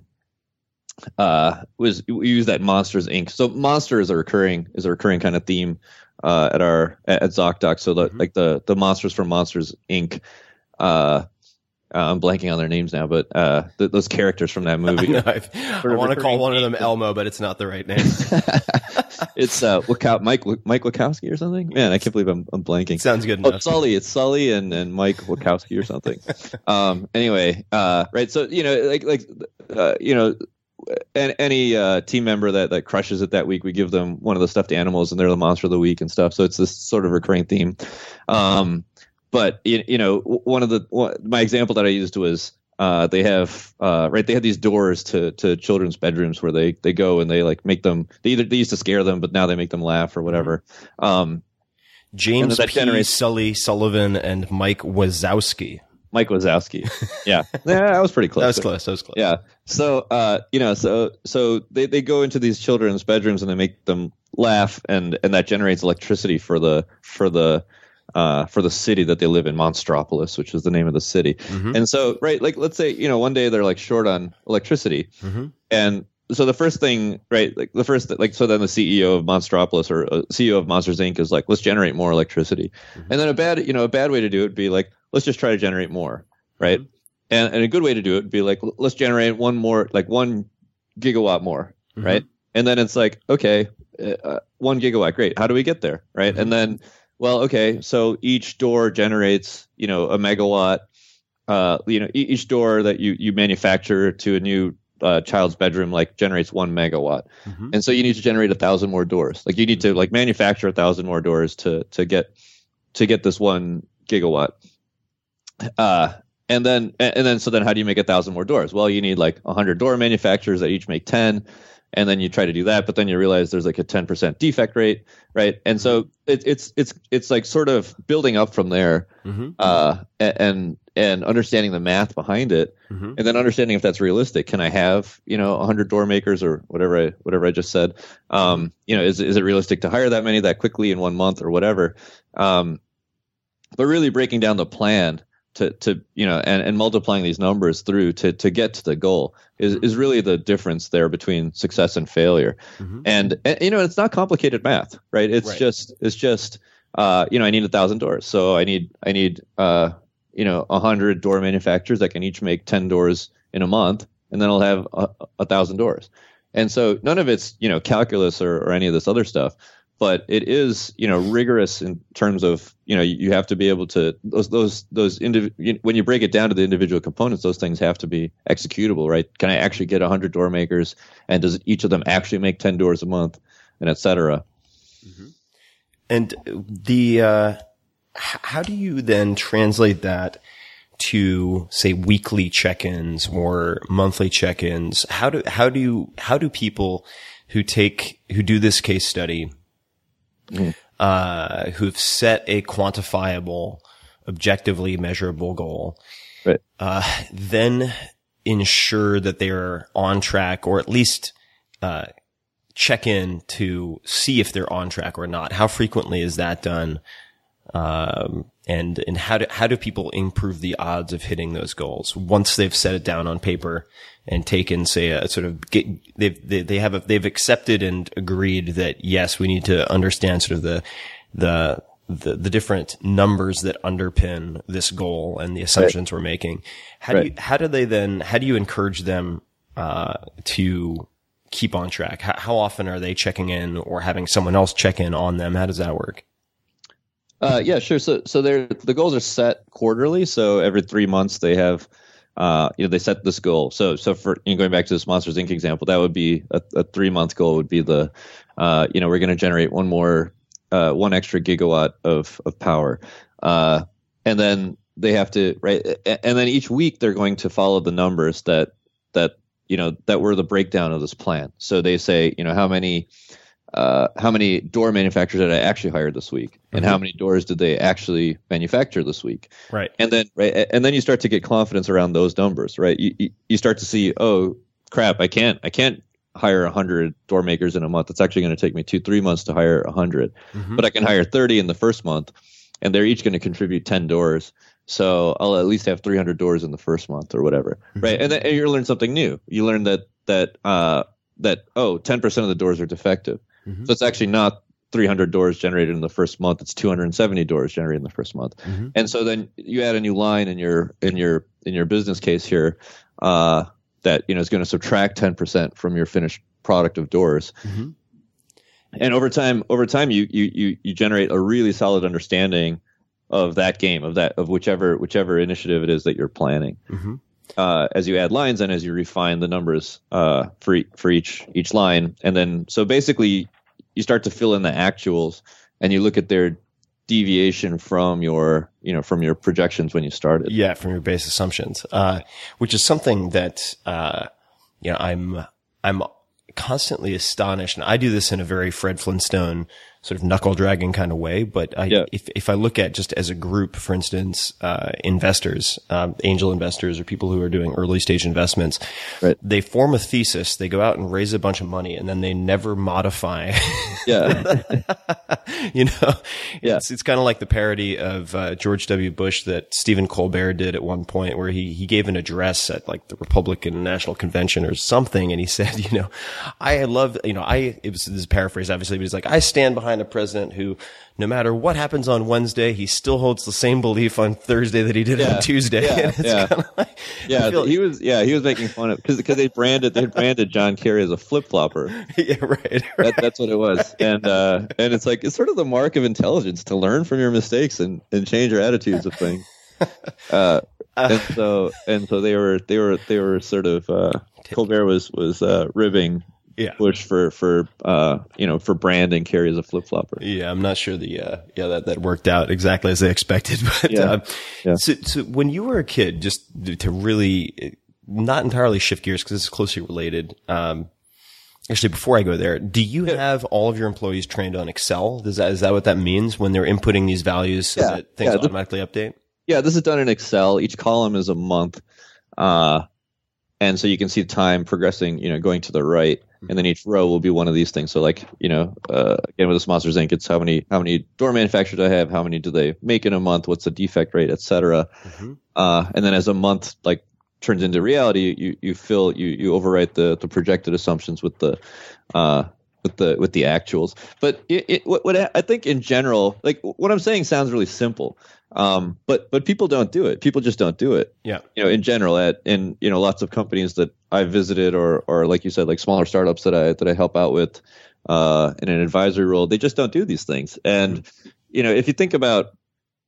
uh, was we use that Monsters Incorporated. So Monster is a recurring is a recurring kind of theme uh, at our at, at ZocDoc. So the, mm-hmm. like the the monsters from Monsters Incorporated. Uh, uh, I'm blanking on their names now, but uh, th- those characters from that movie. I, I want to call one of them Elmo, but it's not the right name. It's uh, Wakow- Mike Mike Wachowski or something. Man, I can't believe I'm I'm blanking. Sounds good Oh, enough. Sully. It's Sully and, and Mike Wachowski or something. um. Anyway, uh, right. So you know, like like uh, you know, any uh, team member that that crushes it that week, we give them one of the stuffed animals, and they're the monster of the week and stuff. So it's this sort of recurring theme. Um. But you, you know, one of the one, my example that I used was uh, they have uh, right they have these doors to, to children's bedrooms where they, they go and they like make them they either they used to scare them, but now they make them laugh or whatever. Um, James P. Generates- Sully Sullivan and Mike Wazowski. Mike Wazowski. Yeah, yeah, that was pretty close. That was close. That was close. Yeah. So uh, you know, so so they, they go into these children's bedrooms and they make them laugh, and, and that generates electricity for the for the Uh, for the city that they live in, Monstropolis, which is the name of the city. Mm-hmm. And so, right, like, let's say, you know, one day they're like short on electricity. Mm-hmm. And so the first thing, right, like the first, like, so then the C E O of Monstropolis or uh, C E O of Monsters Incorporated is like, let's generate more electricity. Mm-hmm. And then a bad, you know, a bad way to do it would be like, let's just try to generate more, right? Mm-hmm. And, and a good way to do it would be like, let's generate one more, like one gigawatt more, mm-hmm. right? And then it's like, okay, uh, one gigawatt, great. How do we get there, right? Mm-hmm. And then, well, okay, so each door generates, you know, a megawatt. Uh, you know, e- each door that you, you manufacture to a new uh, child's bedroom like generates one megawatt, mm-hmm. and so you need to generate a thousand more doors. Like you need to like manufacture a thousand more doors to to get to get this one gigawatt. Uh, and then and then so then how do you make a thousand more doors? Well, you need like a hundred door manufacturers that each make ten. And then you try to do that, but then you realize there's like a ten percent defect rate, right? And so it, it's it's it's like sort of building up from there, mm-hmm. uh, and and understanding the math behind it, mm-hmm. and then understanding if that's realistic. Can I have you know one hundred door makers or whatever I whatever I just said? Um, you know, is is it realistic to hire that many that quickly in one month or whatever? Um, but really breaking down the plan. To, to you know and, and multiplying these numbers through to to get to the goal is, is really the difference there between success and failure. Mm-hmm. And, and you know it's not complicated math, right? It's right. just it's just uh, you know I need a thousand doors, so I need I need uh, you know a hundred door manufacturers that can each make ten doors in a month, and then I'll have a, a thousand doors. And so none of it's you know calculus or, or any of this other stuff. But it is, you know, rigorous in terms of, you know, you have to be able to those those those indiv- when you break it down to the individual components, those things have to be executable, right? Can I actually get one hundred door makers, and does each of them actually make ten doors a month, and et cetera? Mm-hmm. And the uh, how do you then translate that to say weekly check-ins or monthly check-ins? How do how do you how do people who take who do this case study? Mm. Uh, who've set a quantifiable, objectively measurable goal, right. uh, then ensure that they're on track, or at least uh, check in to see if they're on track or not. How frequently is that done? Um, and and how do how do people improve the odds of hitting those goals once they've set it down on paper and taken, say, a sort of get, they've they, they have a, they've accepted and agreed that yes, we need to understand sort of the the the, the different numbers that underpin this goal and the assumptions right. we're making. How right. do you how do they then how do you encourage them uh, to keep on track? How, how often are they checking in or having someone else check in on them? How does that work? Uh, yeah, sure. So, so they're, the goals are set quarterly. So every three months they have, uh, you know, they set this goal. So, so for you know, going back to this Monsters Incorporated example, that would be a, a three month goal would be the, uh, you know, we're going to generate one more, uh, one extra gigawatt of, of power. Uh, and then they have to, right. And then each week they're going to follow the numbers that, that, you know, that were the breakdown of this plan. So they say, you know, how many, Uh, how many door manufacturers did I actually hire this week, and mm-hmm. how many doors did they actually manufacture this week? Right. And then, right, and then you start to get confidence around those numbers, right? You you, you start to see, oh crap, I can't I can't hire a hundred door makers in a month. It's actually going to take me two three months to hire a hundred, mm-hmm. but I can hire thirty in the first month, and they're each going to contribute ten doors. So I'll at least have three hundred doors in the first month or whatever, mm-hmm. right? And then and you learn something new. You learn that that uh, that oh, ten percent of the doors are defective. Mm-hmm. So it's actually not three hundred doors generated in the first month. It's two hundred seventy doors generated in the first month. Mm-hmm. And so then you add a new line in your in your in your business case here uh, that you know is going to subtract ten percent from your finished product of doors. Mm-hmm. And over time, over time, you you you you generate a really solid understanding of that game, of that of whichever whichever initiative it is that you're planning. Mm-hmm. Uh, as you add lines and as you refine the numbers uh, for e- for each each line, and then so basically you start to fill in the actuals, and you look at their deviation from your you know from your projections when you started. Yeah, from your base assumptions, uh, which is something that uh, you know I'm I'm constantly astonished, and I do this in a very Fred Flintstone sort of knuckle dragging kind of way. But I, yeah. if if I look at just as a group, for instance, uh, investors, um, angel investors, or people who are doing early stage investments, right. they form a thesis, they go out and raise a bunch of money, and then they never modify. Yeah, you know, yeah. it's it's kind of like the parody of uh, George W. Bush that Stephen Colbert did at one point, where he he gave an address at like the Republican National Convention or something, and he said, you know, I love, you know, I it was this is paraphrase obviously, but he's like, I stand behind a president who, no matter what happens on Wednesday, he still holds the same belief on Thursday that he did yeah. on Tuesday. Yeah, yeah. Like, yeah feel, he was. Yeah, he was making fun of because because they branded they branded John Kerry as a flip flopper. Yeah, right. right. That, that's what it was, and uh, and it's like it's sort of the mark of intelligence to learn from your mistakes and, and change your attitudes of things. Uh, and so and so they were they were they were sort of uh, Colbert was was uh, ribbing Yeah. push for for uh, you know for branding carry as a flip flopper. Yeah, I'm not sure the uh, yeah that, that worked out exactly as they expected. But Yeah. uh, Yeah. So, so when you were a kid, just to really not entirely shift gears because it's closely related. Um, actually, before I go there, do you Yeah. have all of your employees trained on Excel? Is that is that what that means when they're inputting these values so Yeah. that things Yeah, the- automatically update? Yeah, this is done in Excel. Each column is a month, uh, and so you can see time progressing. You know, going to the right, and then each row will be one of these things. So, like, you know, uh, again with this Monsters Incorporated, it's how many how many door manufacturers I have, how many do they make in a month, what's the defect rate, et cetera. Mm-hmm. Uh, and then as a month like turns into reality, you you fill you you overwrite the the projected assumptions with the uh, with the with the actuals. But it, it, what, what I think in general, like what I'm saying sounds really simple. Um, but but people don't do it. People just don't do it. Yeah. You know, in general, at in you know lots of companies that I've visited, or or like you said, like smaller startups that I that I help out with uh, in an advisory role, they just don't do these things. And mm-hmm. you know, if you think about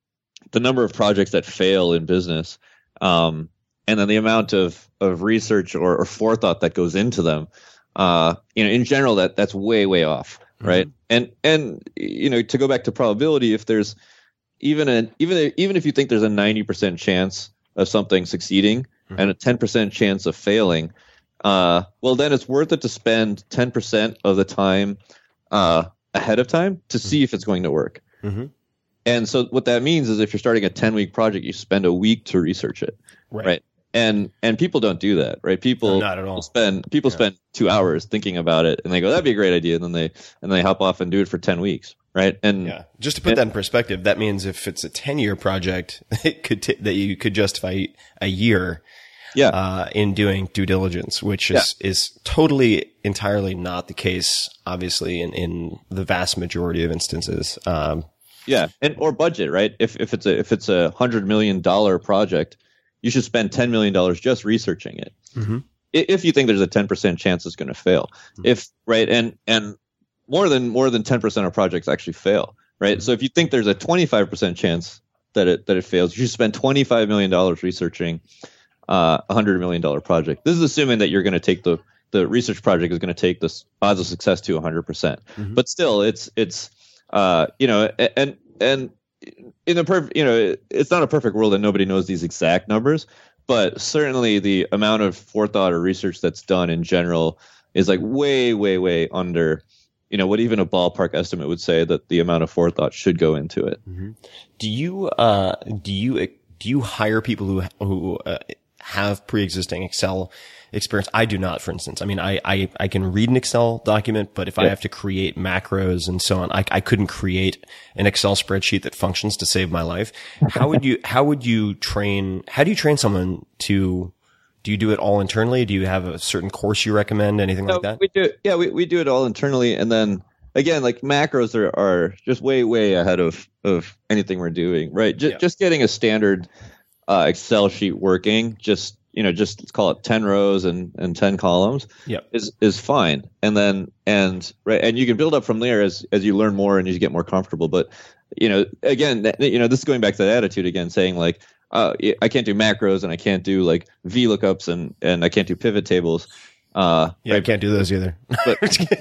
the number of projects that fail in business, um, and then the amount of of research or, or forethought that goes into them, uh, you know, in general, that that's way way off, right? Mm-hmm. And and you know, to go back to probability, if there's even a even even if you think there's a ninety percent chance of something succeeding mm-hmm. and a ten percent chance of failing, uh, well then it's worth it to spend ten percent of the time uh, ahead of time to mm-hmm. see if it's going to work. Mm-hmm. And so what that means is if you're starting a ten week project, you spend a week to research it, right? right? And and people don't do that, right? People no, not at all. spend people yeah. spend two hours thinking about it, and they go, "That'd be a great idea," and then they and they hop off and do it for ten weeks. Right. And yeah, just to put and, that in perspective, that means if it's a ten year project, it could t- that you could justify a year, yeah, uh, in doing due diligence, which is, yeah. is totally entirely not the case, obviously, in, in the vast majority of instances. Um, yeah. And, or budget, right? If, if it's a, if it's a hundred million dollar project, you should spend ten million dollars just researching it. Mm-hmm. If you think there's a ten percent chance it's going to fail, mm-hmm. if, right. And, and, More than more than ten percent of projects actually fail, right? Mm-hmm. So if you think there's a twenty-five percent chance that it that it fails, you should spend twenty-five million dollars researching uh, a hundred million dollar project. This is assuming that you're going to take the the research project is going to take the odds of success to a hundred percent. But still, it's it's uh, you know and and in a perfect you know it's not a perfect world and nobody knows these exact numbers, but certainly the amount of forethought or research that's done in general is like way way way under. You know, what even a ballpark estimate would say that the amount of forethought should go into it. Mm-hmm. Do you, uh, do you, do you hire people who, who, uh, have pre-existing Excel experience? I do not, for instance. I mean, I, I, I can read an Excel document, but if yeah. I have to create macros and so on, I, I couldn't create an Excel spreadsheet that functions to save my life. How would you, how would you train, how do you train someone to, do you do it all internally? Do you have a certain course you recommend? Anything no, like that? We do. Yeah, we, we do it all internally. And then again, like macros are, are just way, way ahead of, of anything we're doing, right? Just, yeah. just getting a standard uh, Excel sheet working, just, you know, just let's call it ten rows and, and ten columns yep. is, is fine. And then, and, right. And you can build up from there as, as you learn more and as you get more comfortable. But, you know, again, you know, this is going back to that attitude again, saying like, Uh, I can't do macros and I can't do like V lookups and, and I can't do pivot tables. Uh, yeah, right? I can't do those either. But,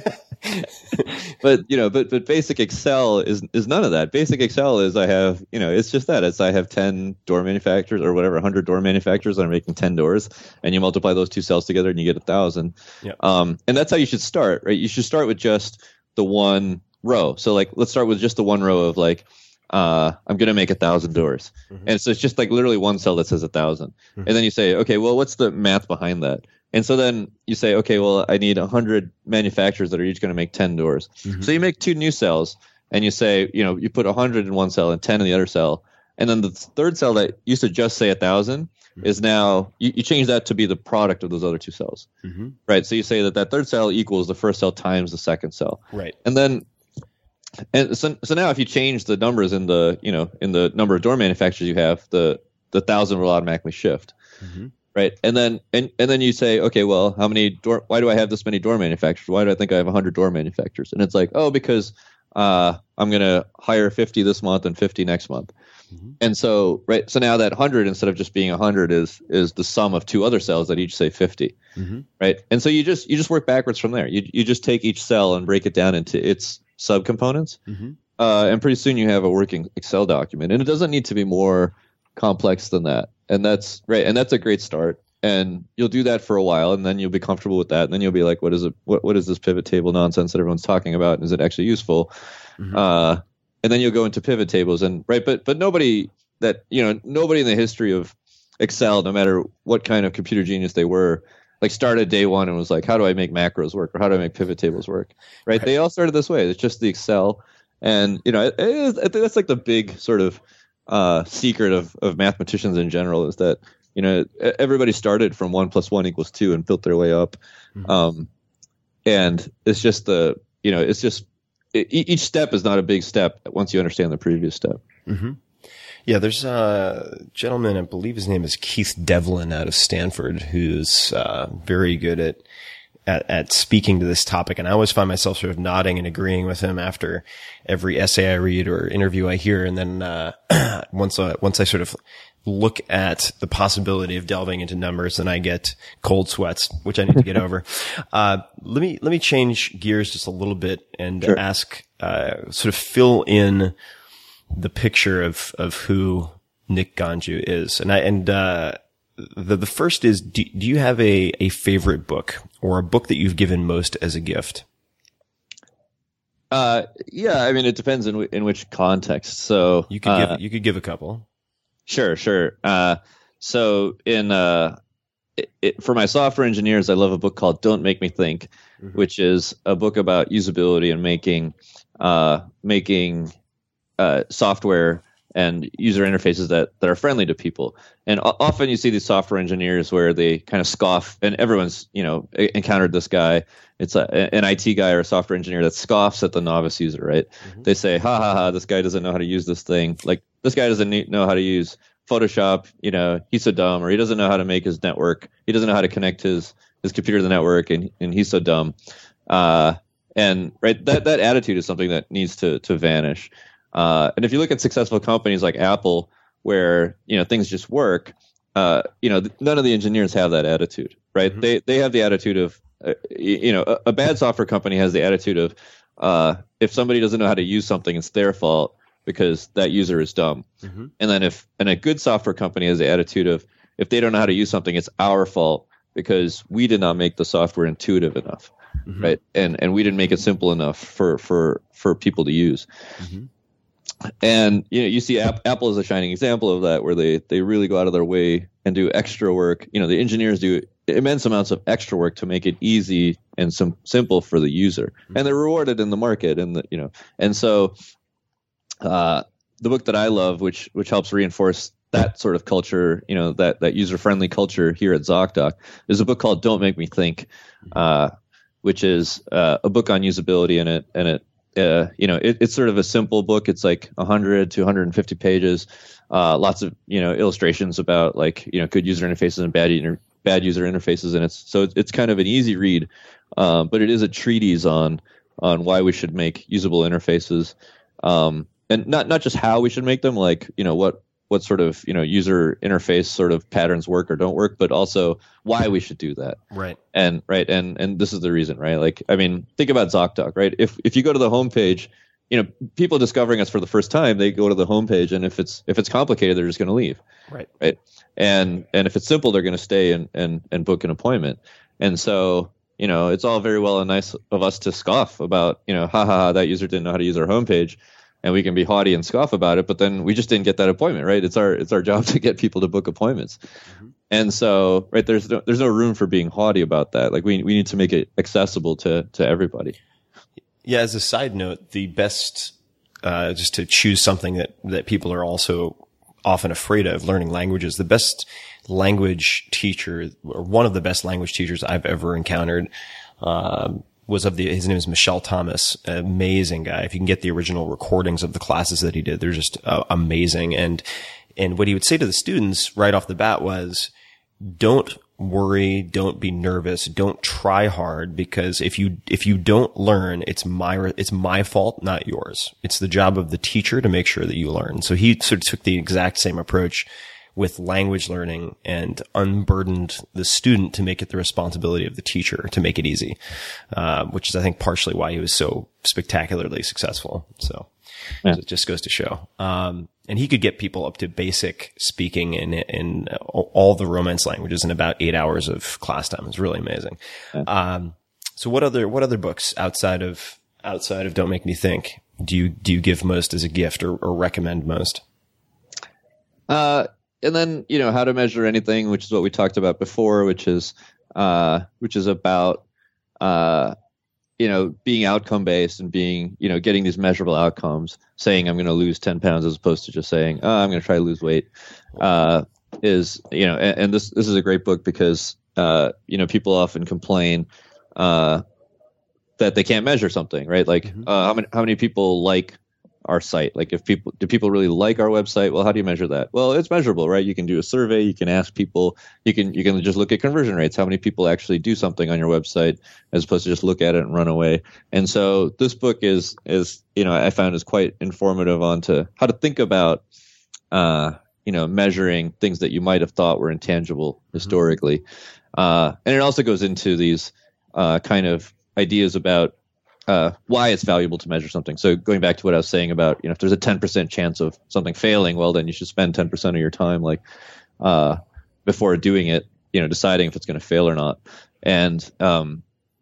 but you know, but but basic Excel is is none of that. Basic Excel is I have you know it's just that it's I have ten door manufacturers or whatever, one hundred door manufacturers that are making ten doors, and you multiply those two cells together and you get a thousand. Yep. Um, and that's how you should start, right? You should start with just the one row. So like let's start with just the one row of like. Uh, I'm going to make a thousand doors. Mm-hmm. And so it's just like literally one cell that says a thousand. Mm-hmm. And then you say, okay, well, what's the math behind that? And so then you say, okay, well, I need a hundred manufacturers that are each going to make ten doors. Mm-hmm. So you make two new cells and you say, you know, you put a hundred in one cell and ten in the other cell. And then the third cell that used to just say a thousand mm-hmm. is now, you, you change that to be the product of those other two cells. Mm-hmm. Right. So you say that that third cell equals the first cell times the second cell. Right. And then, And so, so now if you change the numbers in the, you know, in the number of door manufacturers you have, the, the thousand will automatically shift. Mm-hmm. Right. And then, and, and then you say, okay, well, how many door, why do I have this many door manufacturers? Why do I think I have a hundred door manufacturers? And it's like, oh, because, uh, I'm going to hire fifty this month and fifty next month. Mm-hmm. And so, right. So now that one hundred, instead of just being one hundred, is is the sum of two other cells that each say fifty. Mm-hmm. Right. And so you just you just work backwards from there. You you just take each cell and break it down into its subcomponents. Mm-hmm. Uh, and pretty soon you have a working Excel document. And it doesn't need to be more complex than that. And that's right. And that's a great start. And you'll do that for a while, and then you'll be comfortable with that. And then you'll be like, what is it? What what is this pivot table nonsense that everyone's talking about? Is it actually useful? Mm-hmm. Uh And then you'll go into pivot tables, and right, but but nobody that you know nobody in the history of Excel, no matter what kind of computer genius they were, like started day one and was like, how do I make macros work, or how do I make pivot tables work? Right? right. They all started this way. It's just the Excel, and you know, it, it is, I think that's like the big sort of uh, secret of of mathematicians in general, is that you know everybody started from one plus one equals two and built their way up, mm-hmm. um, and it's just the you know it's just. Each step is not a big step once you understand the previous step. Mm-hmm. Yeah, there's a gentleman, I believe his name is Keith Devlin out of Stanford, who's uh, very good at, at at speaking to this topic. And I always find myself sort of nodding and agreeing with him after every essay I read or interview I hear. And then uh, once I, once I sort of look at the possibility of delving into numbers, then I get cold sweats, which I need to get over. Uh, let me, let me change gears just a little bit and sure. ask, uh, sort of fill in the picture of, of who Nick Ganju is. And I, and, uh, the, the first is, do, do you have a, a favorite book or a book that you've given most as a gift? Uh, yeah, I mean, it depends in, w- in which context. So you could uh, give, you could give a couple. Sure, sure. Uh, so in uh, it, it, for my software engineers, I love a book called Don't Make Me Think, mm-hmm. which is a book about usability and making uh, making uh, software and user interfaces that, that are friendly to people. And o- often you see these software engineers where they kind of scoff, and everyone's you know encountered this guy. It's a, an I T guy or a software engineer that scoffs at the novice user, right? Mm-hmm. They say, ha ha ha, this guy doesn't know how to use this thing. Like, this guy doesn't know how to use Photoshop, you know, he's so dumb, or he doesn't know how to make his network. He doesn't know how to connect his, his computer to the network, and, and he's so dumb. Uh, and right, that, that attitude is something that needs to, to vanish. Uh, and if you look at successful companies like Apple, where, you know, things just work, uh, you know, th- none of the engineers have that attitude, right? Mm-hmm. They, they have the attitude of, uh, you know, a, a bad software company has the attitude of, uh, if somebody doesn't know how to use something, it's their fault, because that user is dumb. Mm-hmm. And then if and a good software company has the attitude of, if they don't know how to use something, it's our fault because we did not make the software intuitive enough, mm-hmm. right? And and we didn't make it simple enough for for for people to use. Mm-hmm. And you know, you see App, Apple is a shining example of that, where they they really go out of their way and do extra work. You know, the engineers do immense amounts of extra work to make it easy and some simple for the user, mm-hmm. and they're rewarded in the market. And the you know, and so. Uh, the book that I love, which which helps reinforce that sort of culture, you know, that, that user-friendly culture here at ZocDoc, is a book called Don't Make Me Think, uh, which is uh, a book on usability, and it and it uh, you know it, it's sort of a simple book. It's like one hundred to one hundred fifty pages, uh, lots of you know illustrations about like you know good user interfaces and bad inter- bad user interfaces, and it's so it's, it's kind of an easy read, um, but it is a treatise on on why we should make usable interfaces. Um, And not not just how we should make them, like, you know, what, what sort of, you know, user interface sort of patterns work or don't work, but also why we should do that. Right. And right. And and this is the reason, right? Like, I mean, think about ZocDoc, right? If if you go to the homepage, you know, people discovering us for the first time, they go to the homepage, and if it's if it's complicated, they're just going to leave. Right. Right. And and if it's simple, they're going to stay and, and and book an appointment. And so, you know, it's all very well and nice of us to scoff about, you know, ha ha ha, that user didn't know how to use our homepage. And we can be haughty and scoff about it, but then we just didn't get that appointment, right? It's our it's our job to get people to book appointments, mm-hmm. and so right there's no, there's no room for being haughty about that. Like we we need to make it accessible to to everybody. Yeah. As a side note, the best uh, just to choose something that that people are also often afraid of, learning languages. The best language teacher, or one of the best language teachers I've ever encountered. Um, was of the, his name is Michel Thomas, amazing guy. If you can get the original recordings of the classes that he did, they're just uh, amazing. And, and what he would say to the students right off the bat was, don't worry, don't be nervous, don't try hard, because if you if you don't learn, it's my it's my fault, not yours. It's the job of the teacher to make sure that you learn. So he sort of took the exact same approach with language learning and unburdened the student to make it the responsibility of the teacher to make it easy, uh, which is, I think, partially why he was so spectacularly successful. So, yeah. so it just goes to show. Um, and he could get people up to basic speaking in, in all the Romance languages in about eight hours of class time. It's really amazing. Yeah. Um, so what other, what other books outside of, outside of Don't Make Me Think do you, do you give most as a gift or, or recommend most? Uh, And then, you know, How to Measure Anything, which is what we talked about before, which is, uh, which is about, uh, you know, being outcome based and being, you know, getting these measurable outcomes, saying I'm going to lose ten pounds as opposed to just saying, oh, I'm going to try to lose weight, uh, is, you know, and, and this, this is a great book because, uh, you know, people often complain, uh, that they can't measure something, right? Like, mm-hmm. uh, how many, how many people like our site? Like, if people, do people really like our website? Well, how do you measure that? Well, it's measurable, right? You can do a survey, you can ask people, you can, you can just look at conversion rates, how many people actually do something on your website, as opposed to just look at it and run away. And so this book is, is, you know, I found is quite informative onto how to think about, uh, you know, measuring things that you might have thought were intangible historically. Mm-hmm. Uh, and it also goes into these, uh, kind of ideas about, Uh, why it's valuable to measure something. So going back to what I was saying about, you know, if there's a ten percent chance of something failing, well, then you should spend ten percent of your time, like, uh, before doing it, you know, deciding if it's going to fail or not. And, um,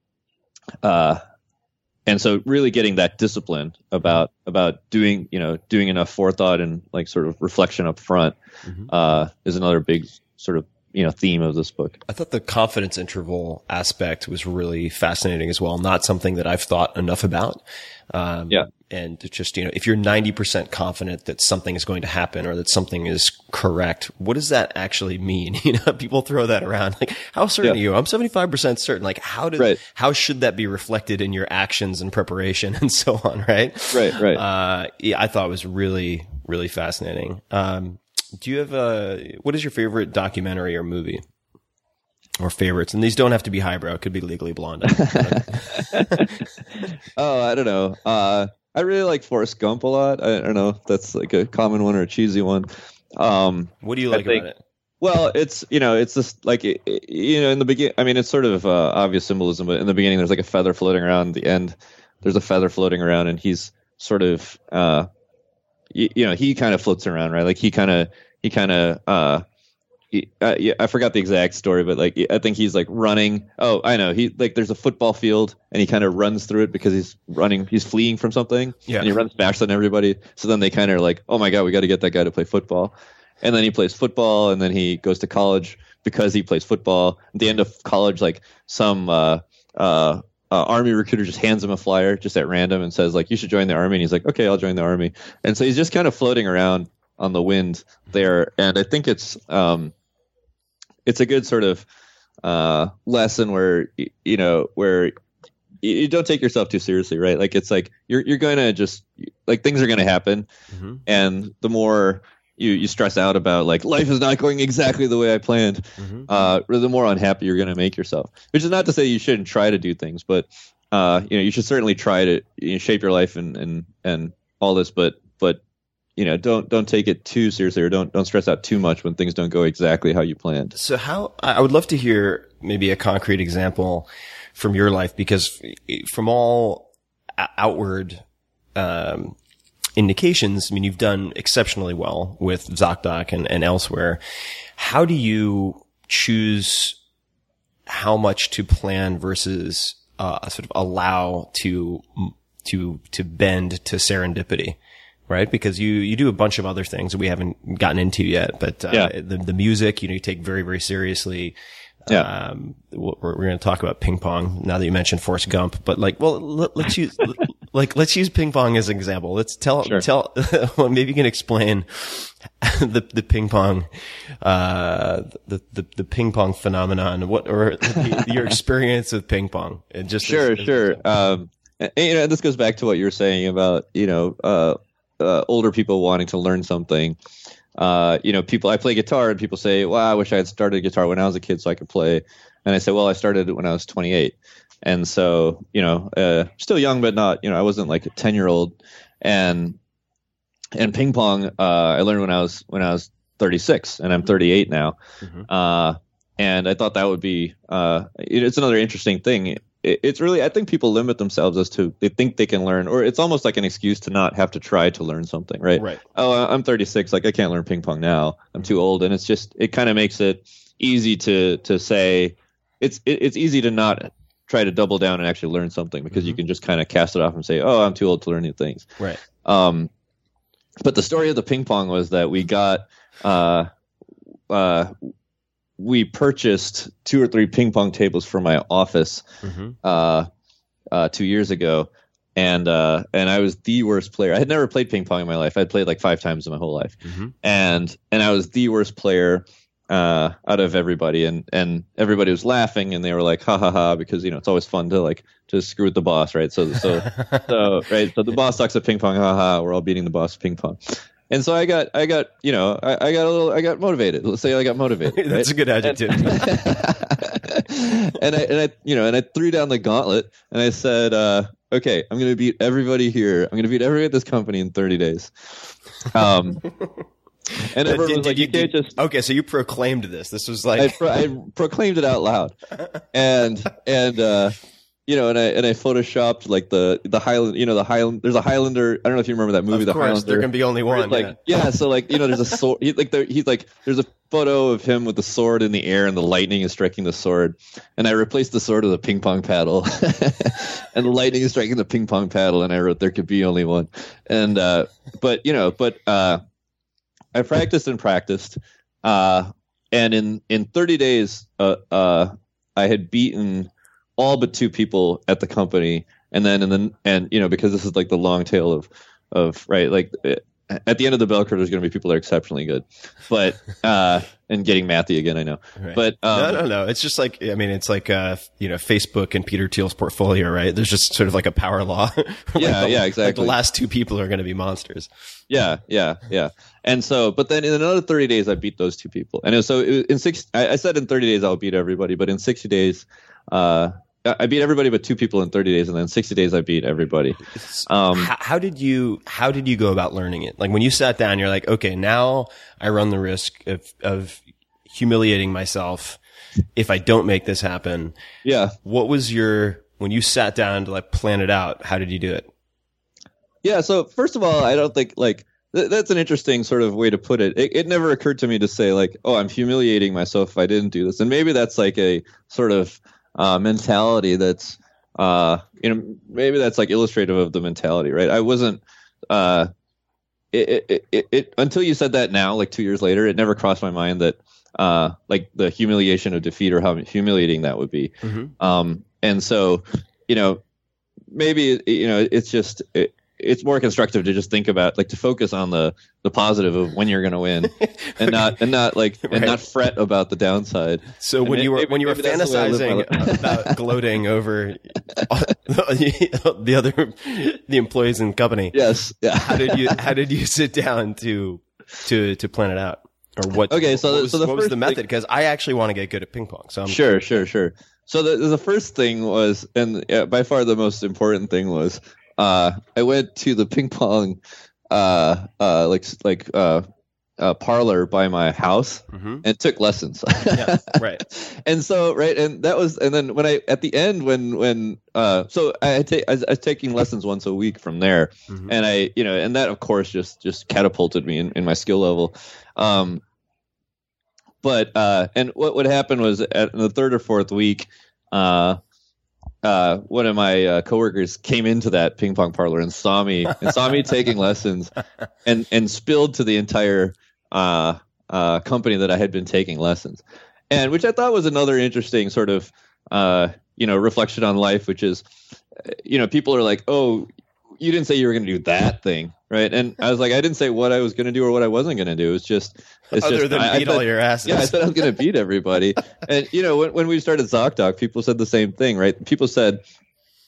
uh, and so really getting that discipline about, about doing, you know, doing enough forethought and like sort of reflection up front, mm-hmm. uh, is another big sort of, you know, theme of this book. I thought the confidence interval aspect was really fascinating as well. Not something that I've thought enough about. Um, yeah. And it's just, you know, if you're ninety percent confident that something is going to happen or that something is correct, what does that actually mean? You know, people throw that around. Like, how certain yeah. are you? I'm seventy-five percent certain. Like, how did, right. how should that be reflected in your actions and preparation and so on? Right. Right. Right. Uh, yeah, I thought it was really, really fascinating. Um, Do you have a, what is your favorite documentary or movie or favorites? And these don't have to be highbrow. It could be Legally Blonde. Oh, I don't know. Uh, I really like Forrest Gump a lot. I don't know if that's like a common one or a cheesy one. Um, what do you like think, about it? Well, it's, you know, it's just like, it, it, you know, in the beginning, I mean, it's sort of uh, obvious symbolism, but in the beginning, there's like a feather floating around. At the end, there's a feather floating around, and he's sort of, uh, you, you know, he kind of floats around, right? Like he kind of, he kind of, uh, he, uh, yeah, I forgot the exact story, but like, I think he's like running. Oh, I know. He like, there's a football field and he kind of runs through it because he's running, he's fleeing from something. Yeah. And he runs faster than everybody. So then they kind of are like, oh my God, we got to get that guy to play football. And then he plays football, and then he goes to college because he plays football. At the end of college, like some, uh, uh, Uh, army recruiter just hands him a flyer just at random and says, like, you should join the army. And he's like, okay, I'll join the army. And so he's just kind of floating around on the wind there. And I think it's, um, it's a good sort of, uh, lesson where, you know, where you don't take yourself too seriously, right? Like, it's like, you're, you're going to just, like, things are going to happen. Mm-hmm. And the more you, you stress out about, like, life is not going exactly the way I planned, mm-hmm. uh, the more unhappy you're going to make yourself. Which is not to say you shouldn't try to do things, but, uh, you know, you should certainly try to, you know, shape your life and, and, and all this, but, but, you know, don't, don't take it too seriously, or don't, don't stress out too much when things don't go exactly how you planned. So how, I would love to hear maybe a concrete example from your life, because from all outward, um, indications, I mean, you've done exceptionally well with ZocDoc and, and elsewhere. How do you choose how much to plan versus uh, sort of allow to to to bend to serendipity, right? Because you you do a bunch of other things that we haven't gotten into yet, but uh, yeah. the the music, you know, you take very very seriously. Yeah. Um, we're, we're going to talk about ping pong now that you mentioned Forrest Gump, but like, well, let, let's use, like, let's use ping pong as an example. Let's tell, sure. tell, well, maybe you can explain the, the ping pong, uh, the, the, the ping pong phenomenon, what, or the, your experience with ping pong. And just sure, as, as sure. Um, and, you know, this goes back to what you were saying about, you know, uh, uh, older people wanting to learn something. uh, you know, people, I play guitar and people say, well, I wish I had started guitar when I was a kid so I could play. And I say, well, I started when I was twenty-eight. And so, you know, uh, still young, but not, you know, I wasn't like a ten year old. And, and ping pong, uh, I learned when I was, when I was thirty-six, and I'm thirty-eight now. Mm-hmm. Uh, and I thought that would be, uh, it, it's another interesting thing. It, it's really, I think people limit themselves as to, they think they can learn, or it's almost like an excuse to not have to try to learn something, right? Right. Oh, I'm thirty-six. Like I can't learn ping pong now. I'm too old. And it's just, it kind of makes it easy to, to say it's, it, it's easy to not try to double down and actually learn something, because mm-hmm. you can just kind of cast it off and say, oh, I'm too old to learn new things. Right. Um, but the story of the ping pong was that we got, uh, uh, we purchased two or three ping pong tables for my office, mm-hmm. uh, uh, two years ago. And, uh, and I was the worst player. I had never played ping pong in my life. I'd played like five times in my whole life. Mm-hmm. And, and I was the worst player, uh, out of everybody. And, and everybody was laughing, and they were like, ha ha ha, because, you know, it's always fun to like, to screw with the boss. Right. So, so, so, right. So the boss sucks at ping pong. Ha ha. We're all beating the boss at ping pong. And so I got, I got, you know, I, I got a little, I got motivated. Let's say I got motivated. Right? That's a good adjective. And, and I, and I, you know, and I threw down the gauntlet, and I said, uh, okay, I'm going to beat everybody here. I'm going to beat everybody at this company in thirty days. Um, and everyone did, was like, you, you can't did, just. Okay, so you proclaimed this. This was like I, pro- I proclaimed it out loud, and and. uh You know, and I and I photoshopped like the the Highland, you know, the Highland. There's a Highlander. I don't know if you remember that movie, of the course, Highlander. There can be only one. Like, yeah. yeah, so like you know, there's a sword. He, like there, he's like there's a photo of him with the sword in the air, and the lightning is striking the sword. And I replaced the sword with a ping pong paddle, and the lightning is striking the ping pong paddle. And I wrote, "There could be only one." And uh, but you know, but uh, I practiced and practiced, uh, and in in thirty days, uh, uh, I had beaten all but two people at the company. And then, and then, and, you know, because this is like the long tail of, of, right. Like at the end of the bell curve, there's going to be people that are exceptionally good, but, uh, and getting mathy again, I know, right. but, um, no, no, no. It's just like, I mean, it's like, uh, you know, Facebook and Peter Thiel's portfolio, right? There's just sort of like a power law. yeah. the, yeah, exactly. Like the last two people are going to be monsters. Yeah. Yeah. Yeah. And so, but then in another thirty days, I beat those two people. And it was, so it was in six, I, I said in thirty days, I'll beat everybody, but in sixty days, uh, I beat everybody but two people in thirty days, and then sixty days I beat everybody. Um, how, how did you how did you go about learning it? Like when you sat down, you're like, okay, now I run the risk of of humiliating myself if I don't make this happen. Yeah. What was your when you sat down to like plan it out? How did you do it? Yeah. So first of all, I don't think like th- that's an interesting sort of way to put it. it. It never occurred to me to say like, oh, I'm humiliating myself if I didn't do this, and maybe that's like a sort of Uh, mentality that's, uh, you know, maybe that's like illustrative of the mentality, right? I wasn't, uh, it, it, it, it, until you said that now, like two years later, it never crossed my mind that, uh, like the humiliation of defeat or how humiliating that would be. Mm-hmm. Um, and so, you know, maybe, you know, it's just, it, it's more constructive to just think about, like, to focus on the, the positive of when you're going to win, and not and not like and right. not fret about the downside. So when and you were maybe, when you were fantasizing about gloating over the other the employees in the company, yes, yeah. how did you how did you sit down to to to plan it out, or what? Okay, so what the, was, so the what first was the method? Because I actually want to get good at ping pong. So I'm sure, sure, sure. So the the first thing was, and uh, by far the most important thing was, uh, I went to the ping pong, uh, uh, like like uh, uh, parlor by my house, mm-hmm. and took lessons. Yeah, right. And so, right, and that was, and then when I at the end when when uh, so I take I, I was taking lessons once a week from there, mm-hmm. and I you know, and that of course just just catapulted me in, in my skill level. Um, But uh, and what would happen was at the third or fourth week, uh, uh, one of my uh, coworkers came into that ping pong parlor and saw me and saw me taking lessons, and and spilled to the entire uh, uh, company that I had been taking lessons, and which I thought was another interesting sort of uh, you know reflection on life, which is, you know, people are like, oh, you didn't say you were going to do that thing, right? And I was like, I didn't say what I was going to do or what I wasn't going to do. It's just, it's other just, than I, beat I thought, all your asses. Yeah, I said I was going to beat everybody. And you know, when when we started ZocDoc, people said the same thing, right? People said,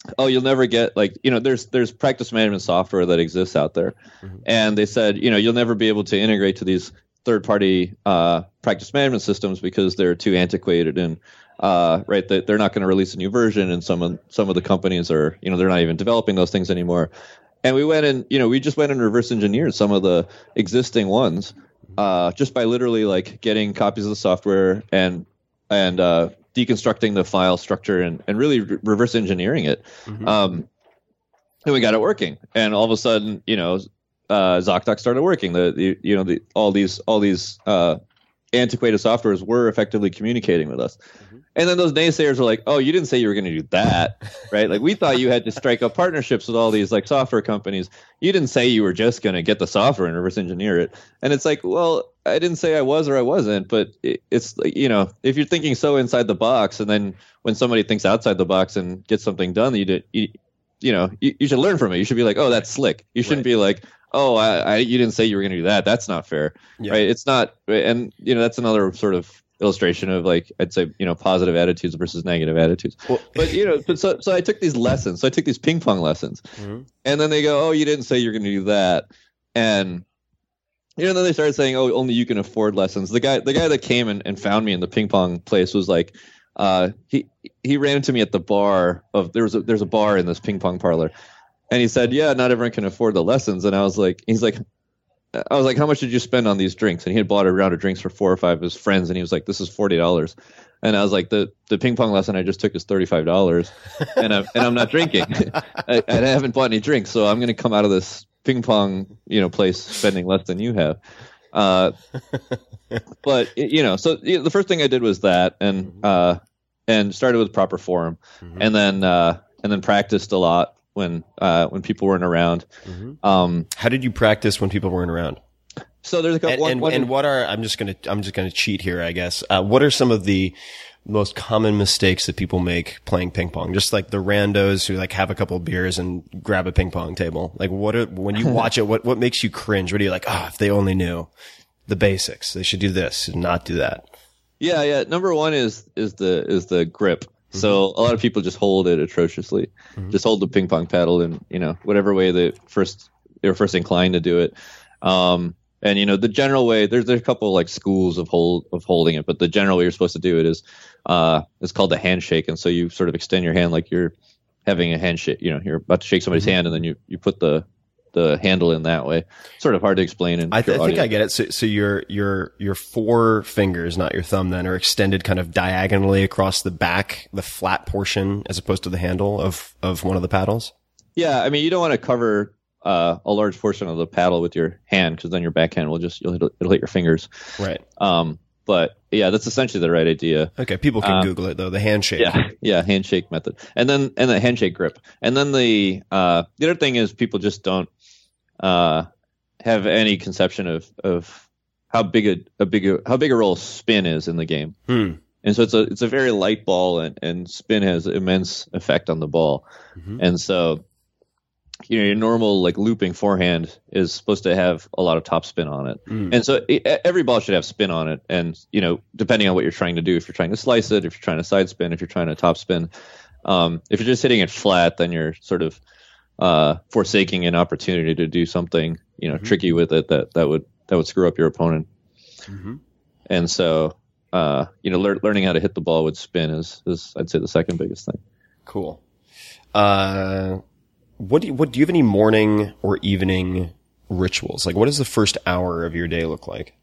oh, you'll never get like, you know, there's there's practice management software that exists out there. Mm-hmm. And they said, you know, you'll never be able to integrate to these third-party uh, practice management systems because they're too antiquated and uh, right, that they're not going to release a new version. And some of some of the companies are, you know, they're not even developing those things anymore. And we went and, you know, we just went and reverse engineered some of the existing ones uh, just by literally like getting copies of the software and and uh, deconstructing the file structure and, and really re- reverse engineering it. Mm-hmm. Um, and we got it working. And all of a sudden, you know, uh, ZocDoc started working. The, the you know the all these all these uh, antiquated softwares were effectively communicating with us. Mm-hmm. And then those naysayers were like, "Oh, you didn't say you were going to do that, right? Like we thought you had to strike up partnerships with all these like software companies. You didn't say you were just going to get the software and reverse engineer it." And it's like, well, I didn't say I was or I wasn't, but it, it's like, you know, if you're thinking so inside the box, and then when somebody thinks outside the box and gets something done, that you did, you, you know, you, you should learn from it. You should be like, "Oh, that's slick." You shouldn't right. be like, "Oh, I, I, you didn't say you were going to do that. That's not fair," yeah. right? It's not, and you know, that's another sort of illustration of like I'd say, you know, positive attitudes versus negative attitudes. Well, but you know, but so so I took these lessons. So I took these ping pong lessons, mm-hmm. and then they go, "Oh, you didn't say you're going to do that," and you know, then they started saying, "Oh, only you can afford lessons." The guy, the guy that came and, and found me in the ping pong place was like, uh, he he ran into me at the bar of there was a, there's a bar in this ping pong parlor, and he said, "Yeah, not everyone can afford the lessons." And I was like, he's like. I was like, "How much did you spend on these drinks?" And he had bought a round of drinks for four or five of his friends, and he was like, "This is forty dollars." And I was like, "The the ping pong lesson I just took is thirty-five dollars, and I'm and I'm not drinking. I, I haven't bought any drinks, so I'm going to come out of this ping pong you know place spending less than you have." Uh, but you know, so you know, the first thing I did was that, and uh, and started with proper form, mm-hmm. and then uh, and then practiced a lot. When uh, when people weren't around. Mm-hmm. Um, How did you practice when people weren't around? So there's a couple. And, one, and, one, and what are I'm just gonna I'm just gonna cheat here, I guess. Uh, what are some of the most common mistakes that people make playing ping pong? Just like the randos who like have a couple of beers and grab a ping pong table. Like what are, when you watch it, what what makes you cringe? What are you like? Ah, oh, if they only knew the basics, they should do this and not do that. Yeah, yeah. Number one is is the is the grip. So a lot of people just hold it atrociously. Mm-hmm. Just hold the ping pong paddle in, you know, whatever way they first they were first inclined to do it. Um, and you know, the general way there's there's a couple like schools of hold of holding it, but the general way you're supposed to do it is uh, it's called the handshake, and so you sort of extend your hand like you're having a handshake. You know, you're about to shake somebody's mm-hmm. hand, and then you you put the the handle in that way. Sort of hard to explain. In I, th- I think I get it. So, so your your your four fingers, not your thumb, then are extended kind of diagonally across the back, the flat portion, as opposed to the handle of of one of the paddles. Yeah, I mean, you don't want to cover uh, a large portion of the paddle with your hand because then your backhand will just you'll hit, it'll hit your fingers. Right. Um. But yeah, that's essentially the right idea. Okay, people can um, Google it though. The handshake. Yeah, yeah, handshake method, and then and the handshake grip, and then the uh, the other thing is people just don't uh, have any conception of of how big a, a big a, how big a role spin is in the game. Hmm. And so it's a it's a very light ball, and, and spin has immense effect on the ball, mm-hmm. and so. You know, your normal like looping forehand is supposed to have a lot of top spin on it. Mm. And so it, every ball should have spin on it. And, you know, depending on what you're trying to do, if you're trying to slice it, if you're trying to side spin, if you're trying to top spin, um, if you're just hitting it flat, then you're sort of uh, forsaking an opportunity to do something, you know, mm-hmm. tricky with it that, that would that would screw up your opponent. Mm-hmm. And so, uh, you know, lear- learning how to hit the ball with spin is, is, I'd say, the second biggest thing. Cool. Uh What do you, what do you have any morning or evening rituals? Like, what does the first hour of your day look like?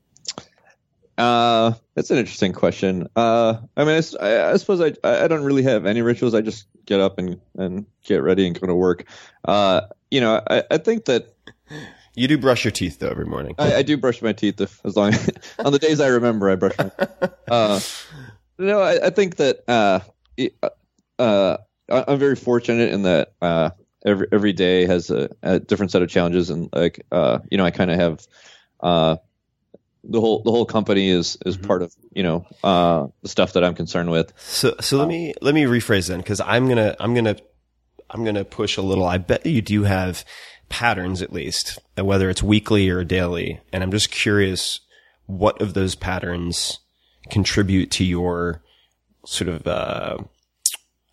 Uh, that's an interesting question. Uh, I mean, I, I suppose I, I don't really have any rituals. I just get up and, and get ready and go to work. Uh, you know, I, I think that you do brush your teeth though every morning. I, I do brush my teeth if, as long on the days I remember, I brush my. Uh, no, I, I think that uh, uh, I'm very fortunate in that uh. Every every day has a, a different set of challenges, and like uh, you know, I kind of have uh, the whole the whole company is is mm-hmm. part of you know uh, the stuff that I'm concerned with. So so let me let me rephrase then, because I'm gonna I'm gonna I'm gonna push a little. I bet you do have patterns at least, whether it's weekly or daily, and I'm just curious what of those patterns contribute to your sort of uh,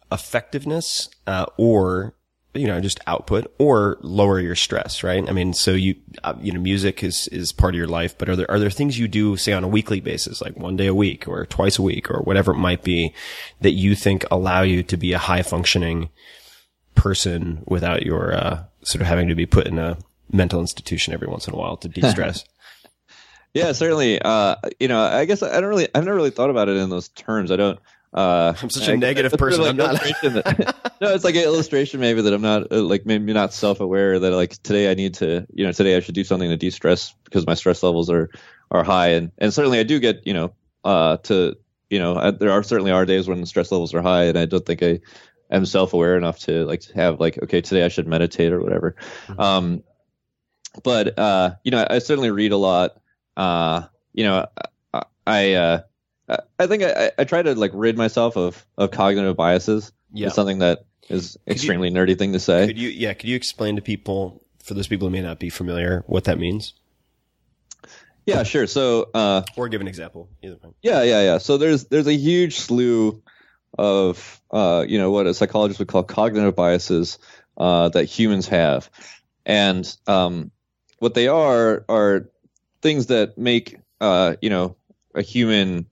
effectiveness, uh, or, you know, just output, or lower your stress, right? I mean, so you, uh, you know, music is, is part of your life, but are there, are there things you do, say, on a weekly basis, like one day a week or twice a week or whatever it might be, that you think allow you to be a high functioning person without your, uh, sort of having to be put in a mental institution every once in a while to de-stress? Yeah, certainly. Uh, you know, I guess I don't really, I've never really thought about it in those terms. I don't, Uh, I'm such a I, negative it's person. Like I'm not. that, no, it's like an illustration maybe that I'm not uh, like maybe not self-aware that like today I need to, you know, today I should do something to de-stress because my stress levels are, are high. And, and certainly I do get, you know, uh, to, you know, I, there are certainly are days when the stress levels are high and I don't think I am self-aware enough to like have like, okay, today I should meditate or whatever. Mm-hmm. Um, but, uh, you know, I, I certainly read a lot. Uh, you know, I, I uh, I think I, I try to like rid myself of, of cognitive biases. Yeah. It's something that is Could extremely you, nerdy thing to say. Could you, yeah. Could you explain to people, for those people who may not be familiar, what that means? Yeah, sure. So, uh, or give an example. Either way. Yeah, yeah, yeah. So there's, there's a huge slew of, uh, you know, what a psychologist would call cognitive biases, uh, that humans have. And, um, what they are, are things that make, uh, you know, a human,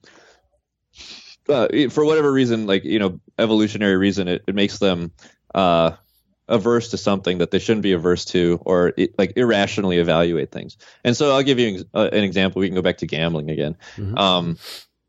Uh, for whatever reason, like, you know, evolutionary reason, it, it makes them uh, averse to something that they shouldn't be averse to, or it, like irrationally evaluate things. And so I'll give you an, an example. We can go back to gambling again. Mm-hmm. Um,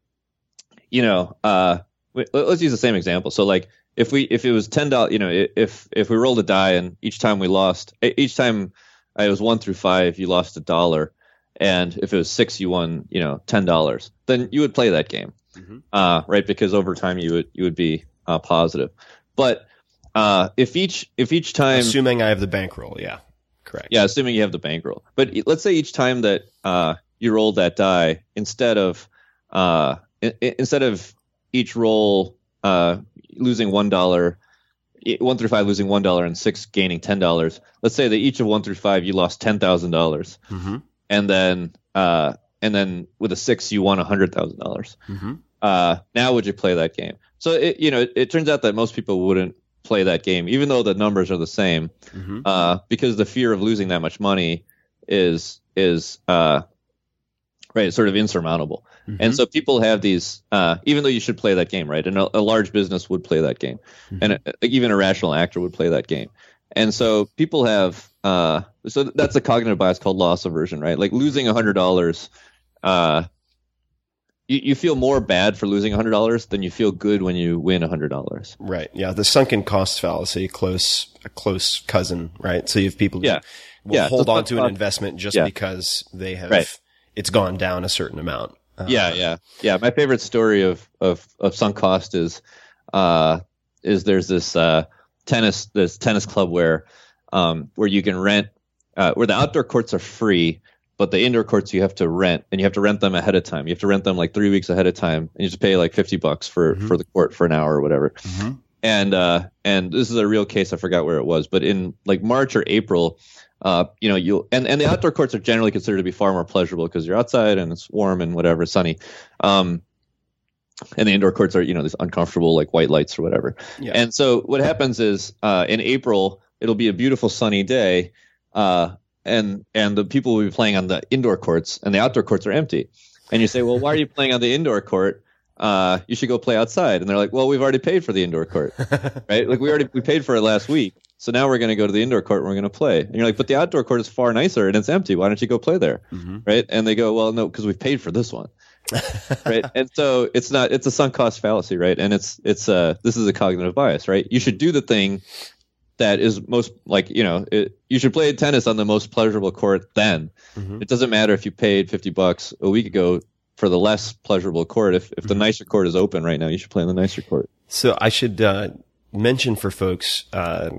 you know, uh, let's use the same example. So like if we if it was ten dollars, you know, if if we rolled a die and each time we lost, each time it was one through five, you lost a dollar. And if it was six, you won, you know, ten dollars. Then you would play that game. Mm-hmm. Uh, right, because over time you would you would be uh, positive, but uh, if each if each time, assuming I have the bankroll, yeah, correct, yeah, assuming you have the bankroll, but let's say each time that uh, you rolled that die, instead of uh, I- instead of each roll uh, losing one dollar, one through five losing one dollar and six gaining ten dollars. Let's say that each of one through five you lost ten thousand dollars, mm-hmm. and then uh, and then with a six you won a hundred thousand dollars. Mm-hmm. Uh, now would you play that game? So it, you know, it, it turns out that most people wouldn't play that game, even though the numbers are the same, mm-hmm. uh, because the fear of losing that much money is is uh, right, sort of insurmountable. Mm-hmm. And so people have these, uh, even though you should play that game, right? And a, a large business would play that game, mm-hmm. and a, even a rational actor would play that game. And so people have, uh, so that's a cognitive bias called loss aversion, right? Like losing a hundred dollars. Uh, You, you feel more bad for losing one hundred dollars than you feel good when you win one hundred dollars. Right. Yeah. The sunken cost fallacy, close, a close cousin, right? So you have people who yeah. will yeah. hold so on to an cost, investment just yeah. because they have, right. it's gone down a certain amount. Uh, yeah. Yeah. Yeah. My favorite story of, of, of sunk cost is, uh, is there's this, uh, tennis, this tennis club where, um, where you can rent, uh, where the outdoor courts are free, but the indoor courts you have to rent, and you have to rent them ahead of time. You have to rent them like three weeks ahead of time, and you just pay like fifty bucks for, mm-hmm. for the court for an hour or whatever. Mm-hmm. And uh, and this is a real case. I forgot where it was, but in like March or April, uh, you know, you and and the outdoor courts are generally considered to be far more pleasurable because you're outside and it's warm and whatever, sunny. Um, and the indoor courts are, you know, these uncomfortable like white lights or whatever. Yeah. And so what happens is uh, in April it'll be a beautiful sunny day. Uh, And and the people will be playing on the indoor courts, and the outdoor courts are empty. And you say, well, why are you playing on the indoor court? Uh, you should go play outside. And they're like, well, we've already paid for the indoor court, right? Like we already we paid for it last week, so now we're going to go to the indoor court and we're going to play. And you're like, but the outdoor court is far nicer and it's empty. Why don't you go play there, mm-hmm. right? And they go, well, no, because we've paid for this one, right? And so it's not it's a sunk cost fallacy, right? And it's it's uh this is a cognitive bias, right? You should do the thing that is most like, you know, it, you should play tennis on the most pleasurable court then. Mm-hmm. It doesn't matter if you paid fifty bucks a week ago for the less pleasurable court. If, if the mm-hmm. nicer court is open right now, you should play on the nicer court. So I should uh, mention for folks, uh,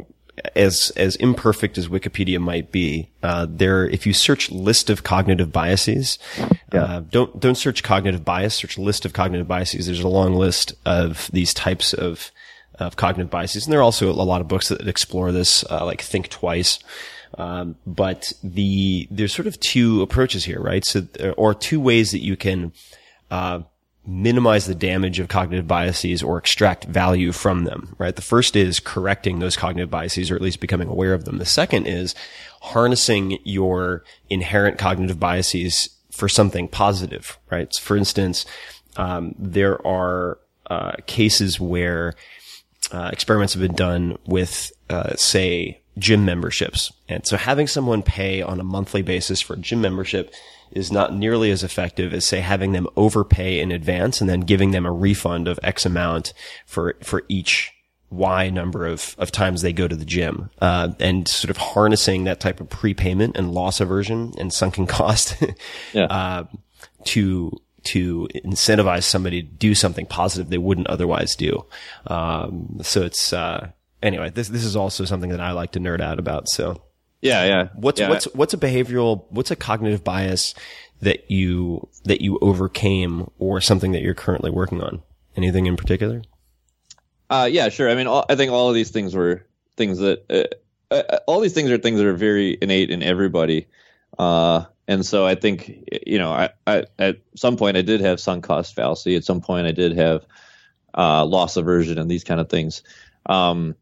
as as imperfect as Wikipedia might be, uh, there, if you search list of cognitive biases, yeah. uh, don't don't search cognitive bias, search list of cognitive biases. There's a long list of these types of of cognitive biases. And there are also a lot of books that explore this, uh, like Think Twice. Um, but the, there's sort of two approaches here, right? So, or two ways that you can, uh, minimize the damage of cognitive biases or extract value from them, right? The first is correcting those cognitive biases or at least becoming aware of them. The second is harnessing your inherent cognitive biases for something positive, right? So for instance, um, there are uh, cases where uh, experiments have been done with, uh, say, gym memberships. And so having someone pay on a monthly basis for a gym membership is not nearly as effective as, say, having them overpay in advance and then giving them a refund of X amount for, for each Y number of, of times they go to the gym. Uh, and sort of harnessing that type of prepayment and loss aversion and sunken cost, yeah. uh, to, to incentivize somebody to do something positive they wouldn't otherwise do. Um, so it's, uh, anyway, this, this is also something that I like to nerd out about. So. Yeah, yeah. What's yeah. what's what's a behavioral, what's a cognitive bias that you that you overcame, or something that you're currently working on? Anything in particular? Uh, yeah, sure. I mean, all, I think all of these things were things that uh, uh, all these things are things that are very innate in everybody. Uh, and so I think, you know, I, I at some point I did have sunk cost fallacy. At some point I did have uh, loss aversion and these kind of things. Um,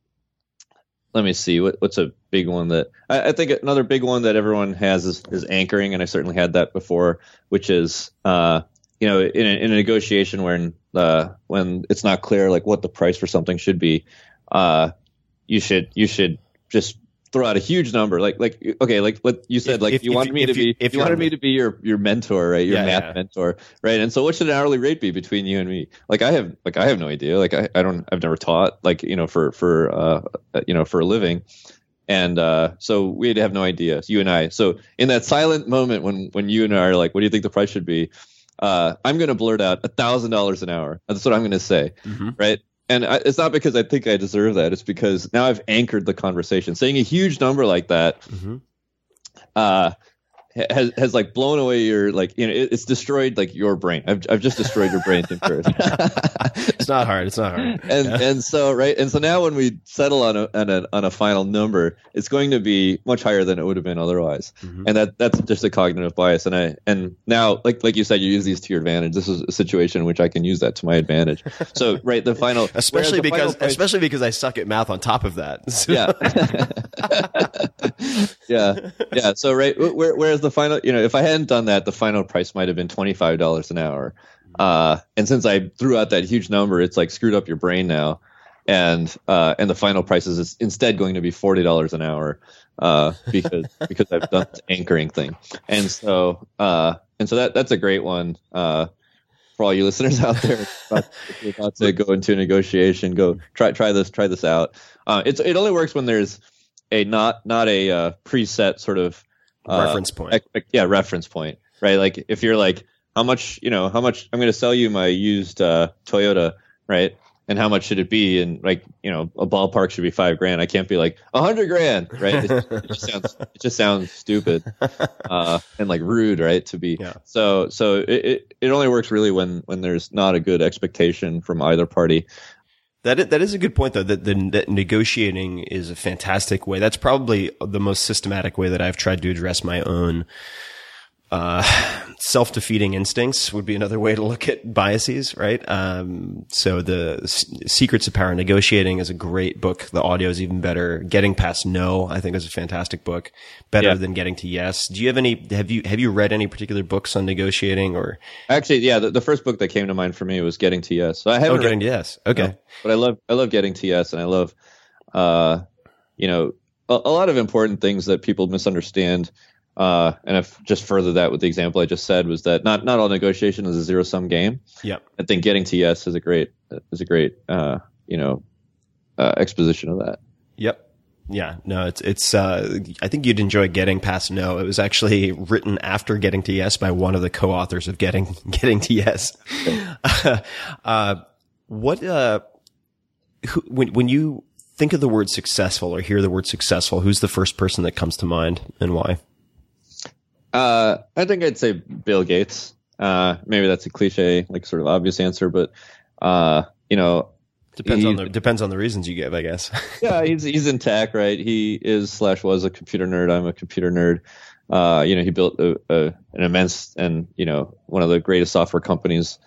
Let me see. What, what's a big one that I, I think another big one that everyone has is, is anchoring, and I certainly had that before, which is uh, you know in a, in a negotiation when uh, when it's not clear like what the price for something should be, uh, you should you should just throw out a huge number. Like like okay, like what you said, If- like if- you if wanted you- me if to you- be if you you're- wanted me to be your your mentor, right? Your Yeah, math yeah. mentor, right? And so what should an hourly rate be between you and me? Like I have like I have no idea. Like I, I don't I've never taught like you know for for uh you know for a living. And uh, so we'd have no idea, you and I. So in that silent moment when, when you and I are like, what do you think the price should be? Uh, I'm going to blurt out one thousand dollars an hour. That's what I'm going to say, Mm-hmm. right? And I, it's not because I think I deserve that. It's because now I've anchored the conversation. Saying a huge number like that Mm-hmm. uh, has has like blown away your like you know it, it's destroyed like your brain. I've I've just destroyed your brain. It's not hard. It's not hard. and Yeah. and so right and so now when we settle on a, on a on a final number, it's going to be much higher than it would have been otherwise. Mhm. And that that's just a cognitive bias. And I and now like like you said, you use these to your advantage. This is a situation in which I can use that to my advantage. So right, the final especially whereas the final because price- especially because I suck at math on top of that. So- yeah yeah yeah so right where, whereas the final you know if I hadn't done that, the final price might have been twenty-five dollars an hour, uh and since I threw out that huge number, it's like screwed up your brain now, and uh and the final price is instead going to be forty dollars an hour, uh because because I've done this anchoring thing. And so uh and so that that's a great one uh for all you listeners out there. If you're about to go into a negotiation, go try try this try this out. Uh, it's it only works when there's a not not a uh, preset sort of uh, Reference point. ex- yeah, reference point, right? Like if you're like, how much you know, how much I'm going to sell you my used uh, Toyota, right? And how much should it be? And like you know, a ballpark should be five grand. I can't be like a hundred grand, right? It, it just sounds it just sounds stupid uh, and like rude, right? To be Yeah. so so it, it it only works really when when there's not a good expectation from either party. That is, that is a good point, though. That, the, that negotiating is a fantastic way. That's probably the most systematic way that I've tried to address my own uh, self-defeating instincts. Would be another way to look at biases, right? Um, so the S- Secrets of Power Negotiating is a great book. The audio is even better. Getting Past No, I think, is a fantastic book. Better Yeah. than Getting to Yes. Do you have any? Have you have you read any particular books on negotiating or? Actually, yeah, the, the first book that came to mind for me was Getting to Yes. So I Oh, haven't Getting read, to Yes. Okay. no, but I love I love Getting to Yes, and I love, uh, you know, a, a lot of important things that people misunderstand. Uh, and I've just furthered that with the example I just said was that not not all negotiation is a zero sum game. Yep. I think Getting to Yes is a great is a great uh, you know uh, exposition of that. Yep. Yeah. No, it's, it's, uh, I think you'd enjoy Getting Past No. It was actually written after Getting to Yes by one of the co-authors of Getting, Getting to Yes. uh, what, uh, who, when, when you think of the word successful or hear the word successful, who's the first person that comes to mind and why? Uh, I think I'd say Bill Gates. Uh, maybe that's a cliche, like sort of obvious answer, but uh, you know, Depends he- on the, depends on the reasons you give, I guess. yeah, he's he's in tech, right? He is slash was a computer nerd. I'm a computer nerd. Uh, you know, he built a, a, an immense and you know one of the greatest software companies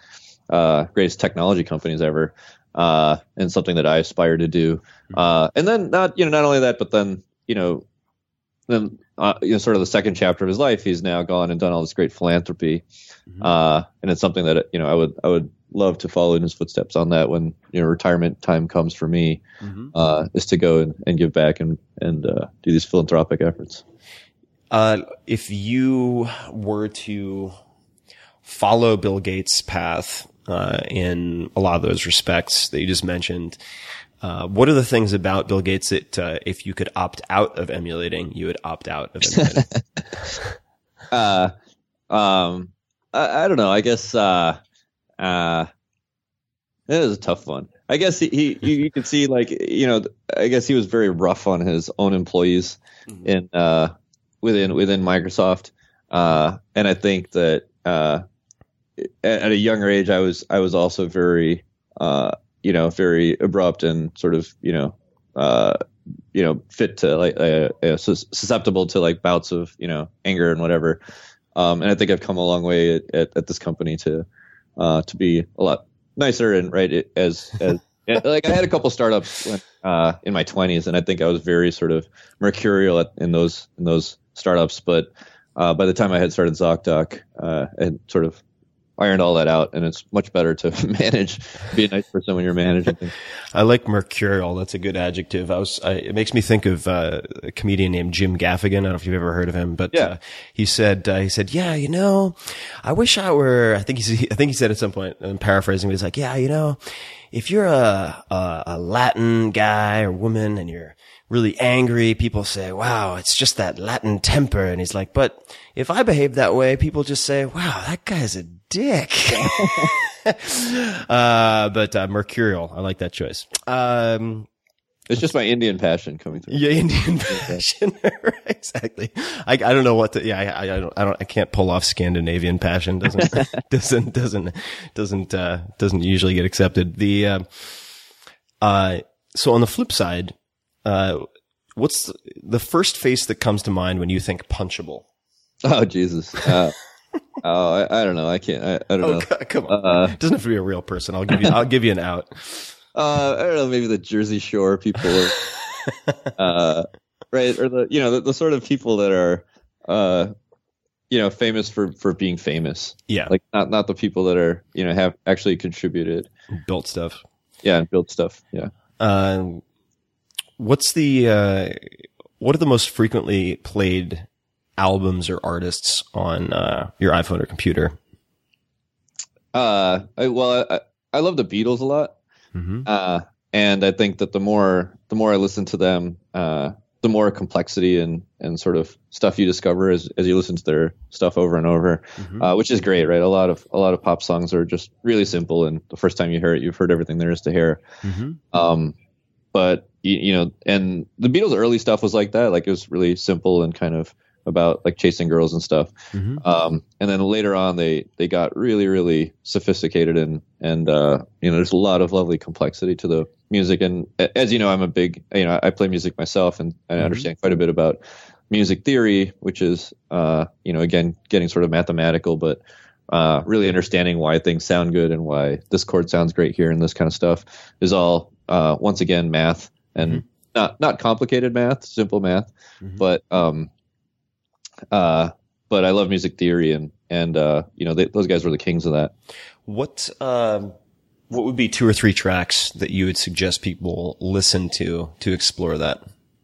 uh, greatest technology companies ever, uh, and something that I aspire to do. Uh, and then not you know not only that, but then you know then uh, you know sort of the second chapter of his life, he's now gone and done all this great philanthropy, mm-hmm. uh, and it's something that you know I would I would love to follow in his footsteps on that when you know retirement time comes for me, mm-hmm. uh, is to go and, and give back and and uh, do these philanthropic efforts. Uh, if you were to follow Bill Gates' path uh, in a lot of those respects that you just mentioned, uh, what are the things about Bill Gates that uh, if you could opt out of emulating, you would opt out of emulating? uh, um, I, I don't know. I guess uh, uh, it was a tough one. I guess he, he you, you could see like you know I guess he was very rough on his own employees mm-hmm. in uh, within within Microsoft, uh, and I think that uh, at, at a younger age I was I was also very uh, you know very abrupt and sort of you know uh, you know fit to like uh, uh, susceptible to like bouts of you know anger and whatever, um, and I think I've come a long way at, at, at this company to uh, to be a lot nicer and right it, as as like I had a couple startups when, uh, in my twenties, and I think I was very sort of mercurial at, in those in those startups. But uh, by the time I had started ZocDoc, uh, I had sort of ironed all that out, and it's much better to manage, be a nice person when you're managing things. I like mercurial. That's a good adjective. I was. I, it makes me think of uh, a comedian named Jim Gaffigan. I don't know if you've ever heard of him, but yeah. uh, he said uh, he said, "Yeah, you know, I wish I were." I think he. I think he said at some point. I'm paraphrasing, but he's like, "Yeah, you know, if you're a, a a Latin guy or woman and you're really angry, people say, wow, it's just that Latin temper." And he's like, but if I behave that way, people just say, wow, that guy's a dick. uh, but, uh, mercurial. I like that choice. Um, it's just my Indian passion coming through. Yeah, Indian passion. Right, exactly. I, I don't know what to, yeah, I, I don't, I don't, I can't pull off Scandinavian passion. Doesn't, doesn't, doesn't, doesn't, uh, doesn't usually get accepted. The, uh, uh, so on the flip side, Uh, what's the, the first face that comes to mind when you think punchable? Oh, Jesus. Uh, oh, I, I don't know. I can't, I, I don't oh, know. C- come on. Uh, it doesn't have to be a real person. I'll give you, I'll give you an out. Uh, I don't know. Maybe the Jersey Shore people, or, uh, right. Or the, you know, the, the sort of people that are, uh, you know, famous for, for being famous. Yeah. Like not, not the people that are, you know, have actually contributed. Built stuff. Yeah. And built stuff. Yeah. Um, What's the, uh, what are the most frequently played albums or artists on, uh, your iPhone or computer? Uh, I, well, I, I love the Beatles a lot. Mm-hmm. Uh, and I think that the more, the more I listen to them, uh, the more complexity and, and sort of stuff you discover as, as you listen to their stuff over and over, mm-hmm. uh, which is great, right? A lot of, a lot of pop songs are just really simple. And the first time you hear it, you've heard everything there is to hear. Mm-hmm. Um, but you, you know, and the Beatles' early stuff was like that. Like it was really simple and kind of about like chasing girls and stuff. Mm-hmm. Um, and then later on, they, they got really, really sophisticated and, and, uh, you know, there's a lot of lovely complexity to the music. And as you know, I'm a big, you know, I play music myself and I mm-hmm. understand quite a bit about music theory, which is, uh, you know, again, getting sort of mathematical, but, uh, really understanding why things sound good and why this chord sounds great here and this kind of stuff is all, uh, once again, math and mm-hmm. not, not complicated math, simple math, mm-hmm. but, um, uh, but I love music theory and, and, uh, you know, they, those guys were the kings of that. What, um, what would be two or three tracks that you would suggest people listen to, to explore that?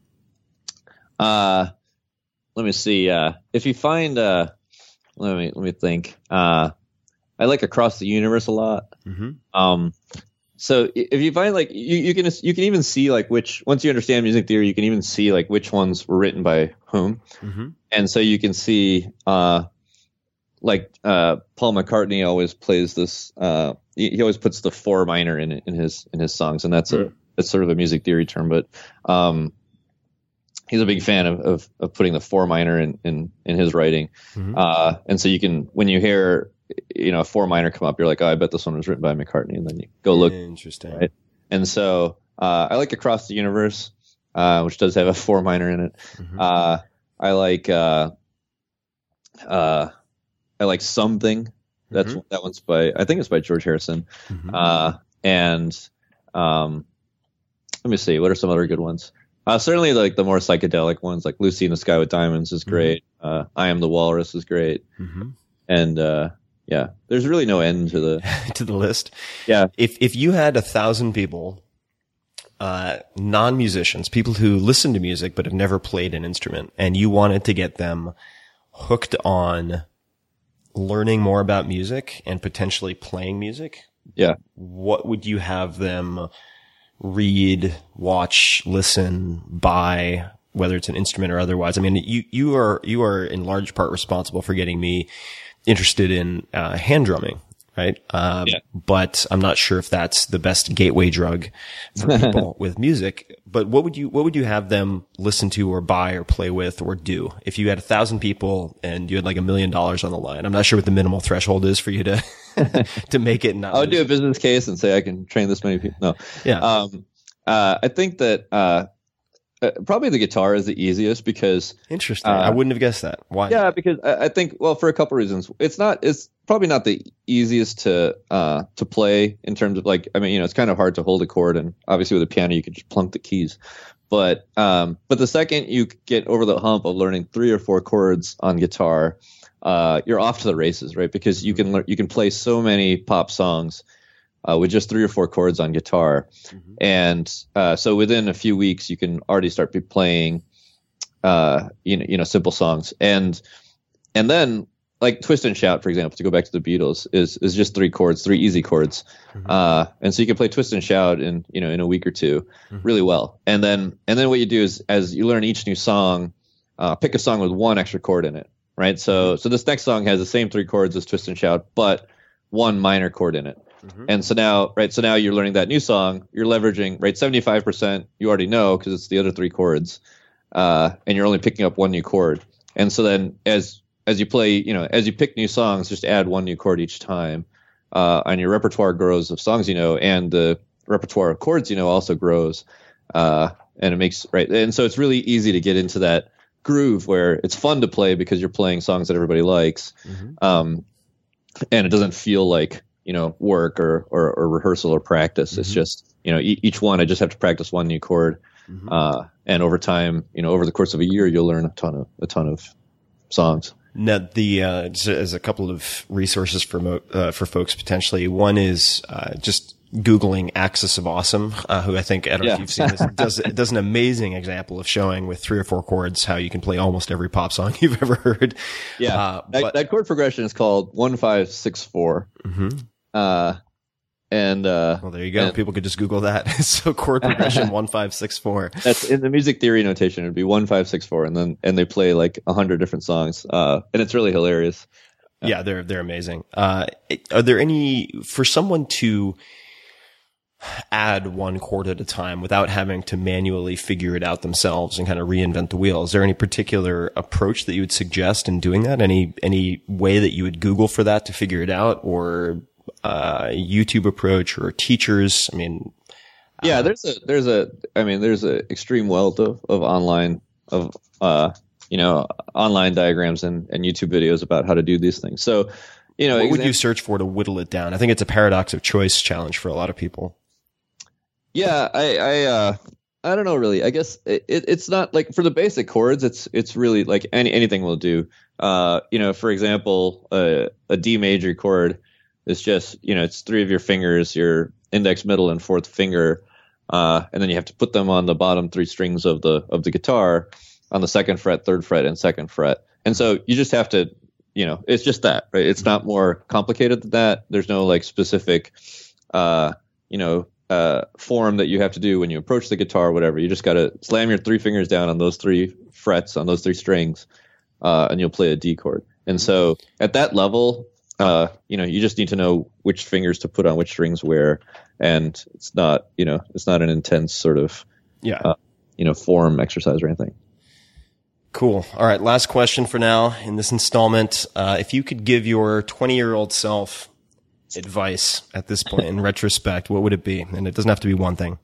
Uh, let me see. Uh, if you find, uh, let me, let me think. Uh, I like Across the Universe a lot. Mm-hmm. Um, So if you find like you, you can you can even see like which once you understand music theory you can even see like which ones were written by whom, mm-hmm. and so you can see uh like uh Paul McCartney always plays this uh he, he always puts the four minor in in his in his songs, and that's mm-hmm. a that's sort of a music theory term, but um he's a big fan of of, of putting the four minor in in, in his writing, mm-hmm. uh and so you can when you hear you know, a four minor come up, you're like, oh, I bet this one was written by McCartney. And then you go look. Interesting. Right? And so, uh, I like Across the Universe, uh, which does have a four minor in it. Mm-hmm. Uh, I like, uh, uh, I like Something, That's Mm-hmm. that one's by I think it's by George Harrison. Mm-hmm. Uh, and um, let me see, what are some other good ones? Uh, certainly, like the more psychedelic ones, like Lucy in the Sky with Diamonds is great. Mm-hmm. Uh, I Am the Walrus is great, Mm-hmm. and uh, yeah, there's really no end to the to the list. Yeah, If if you had a thousand people, uh, non-musicians, people who listen to music but have never played an instrument, and you wanted to get them hooked on learning more about music and potentially playing music, yeah. what would you have them read, watch, listen, buy, whether it's an instrument or otherwise? I mean, you, you are, you are in large part responsible for getting me interested in, uh, hand drumming, right? Uh, Yeah. but I'm not sure if that's the best gateway drug for people with music. But what would you, what would you have them listen to or buy or play with or do if you had a thousand people and you had like a million dollars on the line? I'm not sure what the minimal threshold is for you to, to make it not. I would lose. do a business case and say I can train this many people. No. Yeah. Um, uh, I think that uh, uh, probably the guitar is the easiest because Interesting. uh, I wouldn't have guessed that. Why? yeah, because I, I think well for a couple reasons. It's not. It's probably not the easiest to uh, to play in terms of like. I mean, you know, it's kind of hard to hold a chord, and obviously with a piano you can just plunk the keys. But um, but the second you get over the hump of learning three or four chords on guitar, uh, you're off to the races, right? Because you can learn, you can play so many pop songs uh, with just three or four chords on guitar, mm-hmm. and uh, so within a few weeks you can already start be playing, uh, you know, you know, simple songs, and and then like Twist and Shout, for example, to go back to the Beatles, is is just three chords, three easy chords, mm-hmm. uh, and so you can play Twist and Shout in you know in a week or two, mm-hmm. really well, and then and then what you do is as you learn each new song, uh, pick a song with one extra chord in it. Right, so so this next song has the same three chords as Twist and Shout, but one minor chord in it. Mm-hmm. And so now, right, so now you're learning that new song. You're leveraging, right, seventy-five percent you already know because it's the other three chords, uh, and you're only picking up one new chord. And so then, as as you play, you know, as you pick new songs, just add one new chord each time, uh, and your repertoire grows of songs you know, and the repertoire of chords you know also grows, uh, and it makes right. And so it's really easy to get into that groove where it's fun to play because you're playing songs that everybody likes, mm-hmm. um, and it doesn't feel like you know work or or, or rehearsal or practice. Mm-hmm. It's just you know e- each one I just have to practice one new chord, mm-hmm. uh, and over time, you know, over the course of a year, you'll learn a ton of a ton of songs. Now, the uh, just as a couple of resources for mo- uh, for folks potentially. One is uh, just Googling Axis of Awesome, uh, who I think, I don't know yeah. if you've seen this, does, does an amazing example of showing with three or four chords how you can play almost every pop song you've ever heard. Yeah. Uh, that, but, that chord progression is called one, five, six, four. Mm-hmm. Uh, and, uh, well, there you go. and, People could just Google that. So chord progression one, five, six, four. That's in the music theory notation. It'd be one, five, six, four. And then, and they play like a hundred different songs. Uh, and it's really hilarious. Yeah. They're, they're amazing. Uh, are there any, for someone to add one chord at a time without having to manually figure it out themselves and kind of reinvent the wheel, is there any particular approach that you would suggest in doing that? Any, any way that you would Google for that to figure it out, or uh YouTube approach, or teachers? I mean, yeah, there's a, there's a, I mean, there's a extreme wealth of, of online, of, uh, you know, online diagrams and, and YouTube videos about how to do these things. So, you know, what exam- would you search for to whittle it down? I think it's a paradox of choice challenge for a lot of people. Yeah, I, I, uh, I don't know really. I guess it, it, it's not like for the basic chords. It's, it's really like any anything will do. Uh, you know, for example, uh, a D major chord is just you know it's three of your fingers, your index, middle, and fourth finger, uh, and then you have to put them on the bottom three strings of the of the guitar, on the second fret, third fret, and second fret. And so you just have to, you know, it's just that, right? It's not more complicated than that. There's no like specific, uh, you know. Uh, form that you have to do when you approach the guitar or whatever. You just got to slam your three fingers down on those three frets, on those three strings, uh, and you'll play a D chord. And so at that level, uh, you know, you just need to know which fingers to put on which strings where. And it's not, you know, it's not an intense sort of, yeah, uh, you know, form exercise or anything. Cool. All right. Last question for now in this installment. Uh, if you could give your twenty year old self advice at this point in retrospect, what would it be? And it doesn't have to be one thing.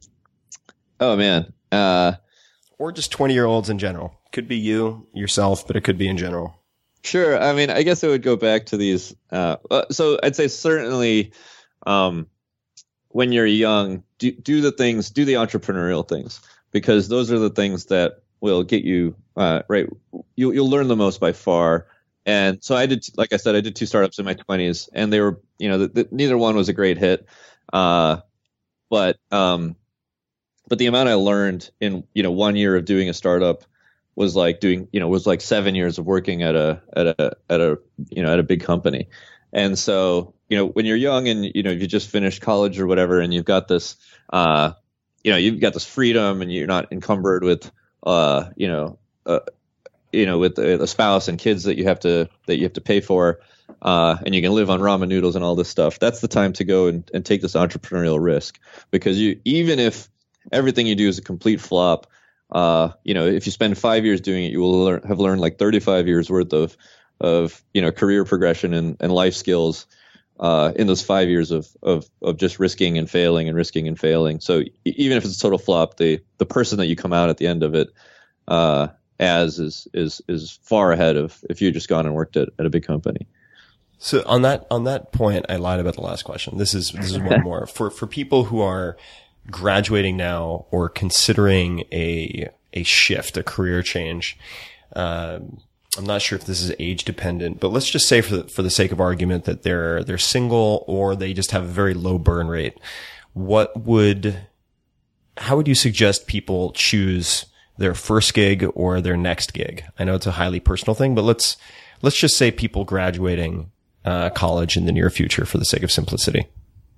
Oh man. Uh, or just twenty year olds in general. Could be you, yourself, but it could be in general. Sure. I mean, I guess it would go back to these. Uh, uh, so I'd say certainly um, when you're young, do, do the things, do the entrepreneurial things, because those are the things that will get you uh, right. You, you'll learn the most by far. And so I did, like I said, I did two startups in my twenties, and they were, you know, the, the, neither one was a great hit. Uh, but um, but the amount I learned in, you know, one year of doing a startup was like doing, you know, was like seven years of working at a, at a, at a, you know, at a big company. And so, you know, when you're young and, you know, you just finished college or whatever, and you've got this, uh, you know, you've got this freedom and you're not encumbered with, uh, you know, uh, you know, with a, a spouse and kids that you have to, that you have to pay for, uh, and you can live on ramen noodles and all this stuff. That's the time to go and, and take this entrepreneurial risk, because you, even if everything you do is a complete flop, Uh, you know, if you spend five years doing it, you will learn, have learned like thirty-five years worth of, of, you know, career progression and, and life skills, uh, in those five years of, of, of just risking and failing and risking and failing. So even if it's a total flop, the, the person that you come out at the end of it, uh, as is, is, is far ahead of if you just gone and worked at, at a big company. So on that, on that point, I lied about the last question. This is, this is one more for, for people who are graduating now or considering a a shift, a career change. Um, I'm not sure if this is age dependent, but let's just say for the, for the sake of argument that they're they're single or they just have a very low burn rate. What would how would you suggest people choose their first gig or their next gig? I know it's a highly personal thing, but let's let's just say people graduating uh, college in the near future for the sake of simplicity.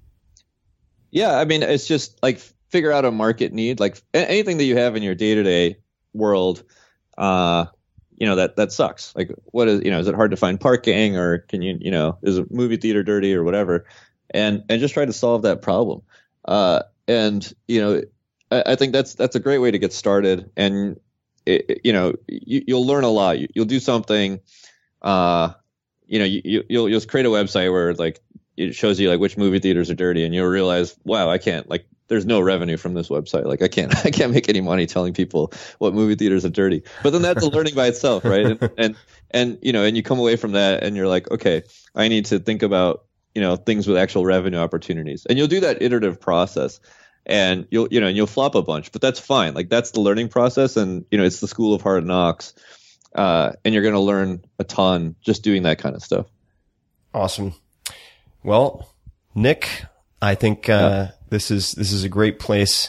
Yeah, I mean, it's just like figure out a market need. Like anything that you have in your day-to-day world, uh, you know, that that sucks. Like, what is, you know, is it hard to find parking, or can you, you know, is a movie theater dirty or whatever? And and just try to solve that problem. Uh, and you know, I, I think that's that's a great way to get started. And it, you know, you, you'll learn a lot. You, you'll do something. Uh, you know, you, you'll you'll create a website where like it shows you like which movie theaters are dirty, and you'll realize, wow, I can't, like, there's no revenue from this website. Like I can't, I can't make any money telling people what movie theaters are dirty. But then that's a learning by itself, right? And, and, and, you know, and you come away from that and you're like, okay, I need to think about, you know, things with actual revenue opportunities. And you'll do that iterative process, and you'll, you know, and you'll flop a bunch, but that's fine. Like that's the learning process. And, you know, it's the school of hard knocks. Uh, and you're going to learn a ton just doing that kind of stuff. Awesome. Well, Nick, I think, uh, yeah. this is, this is a great place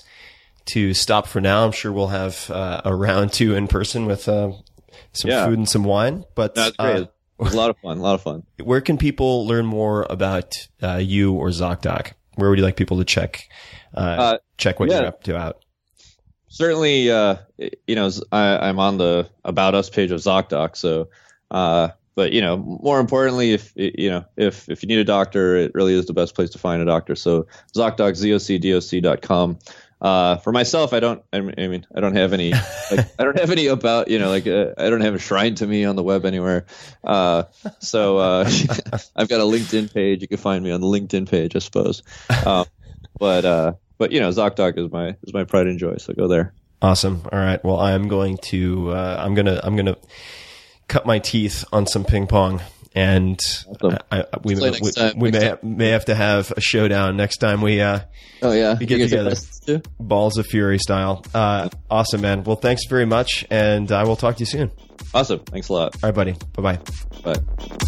to stop for now. I'm sure we'll have, uh, a round two in person with, uh, some yeah. food and some wine, but that's great. Uh, it was a lot of fun, a lot of fun. Where can people learn more about, uh, you or ZocDoc? Where would you like people to check, uh, uh check what yeah. you're up to out? Certainly, uh, you know, I, I'm on the About Us page of ZocDoc, so, uh, but, you know, more importantly, if, you know, if, if you need a doctor, it really is the best place to find a doctor. So ZocDoc, Z O C D O C dot com. Uh, for myself, I don't, I mean, I don't have any, like, I don't have any about, you know, like, uh, I don't have a shrine to me on the web anywhere. Uh, so, uh, I've got a LinkedIn page. You can find me on the LinkedIn page, I suppose. Um, but, uh, but, you know, ZocDoc is my, is my pride and joy. So go there. Awesome. All right. Well, I'm going to, uh, I'm going to, I'm going to, cut my teeth on some ping pong, and awesome. I, I, we, we, we, we may, may have to have a showdown next time we, uh, oh yeah, we get together, Balls of Fury style. Uh, awesome, man. Well, thanks very much, and I will talk to you soon. Awesome. Thanks a lot. All right, buddy. Bye-bye. Bye.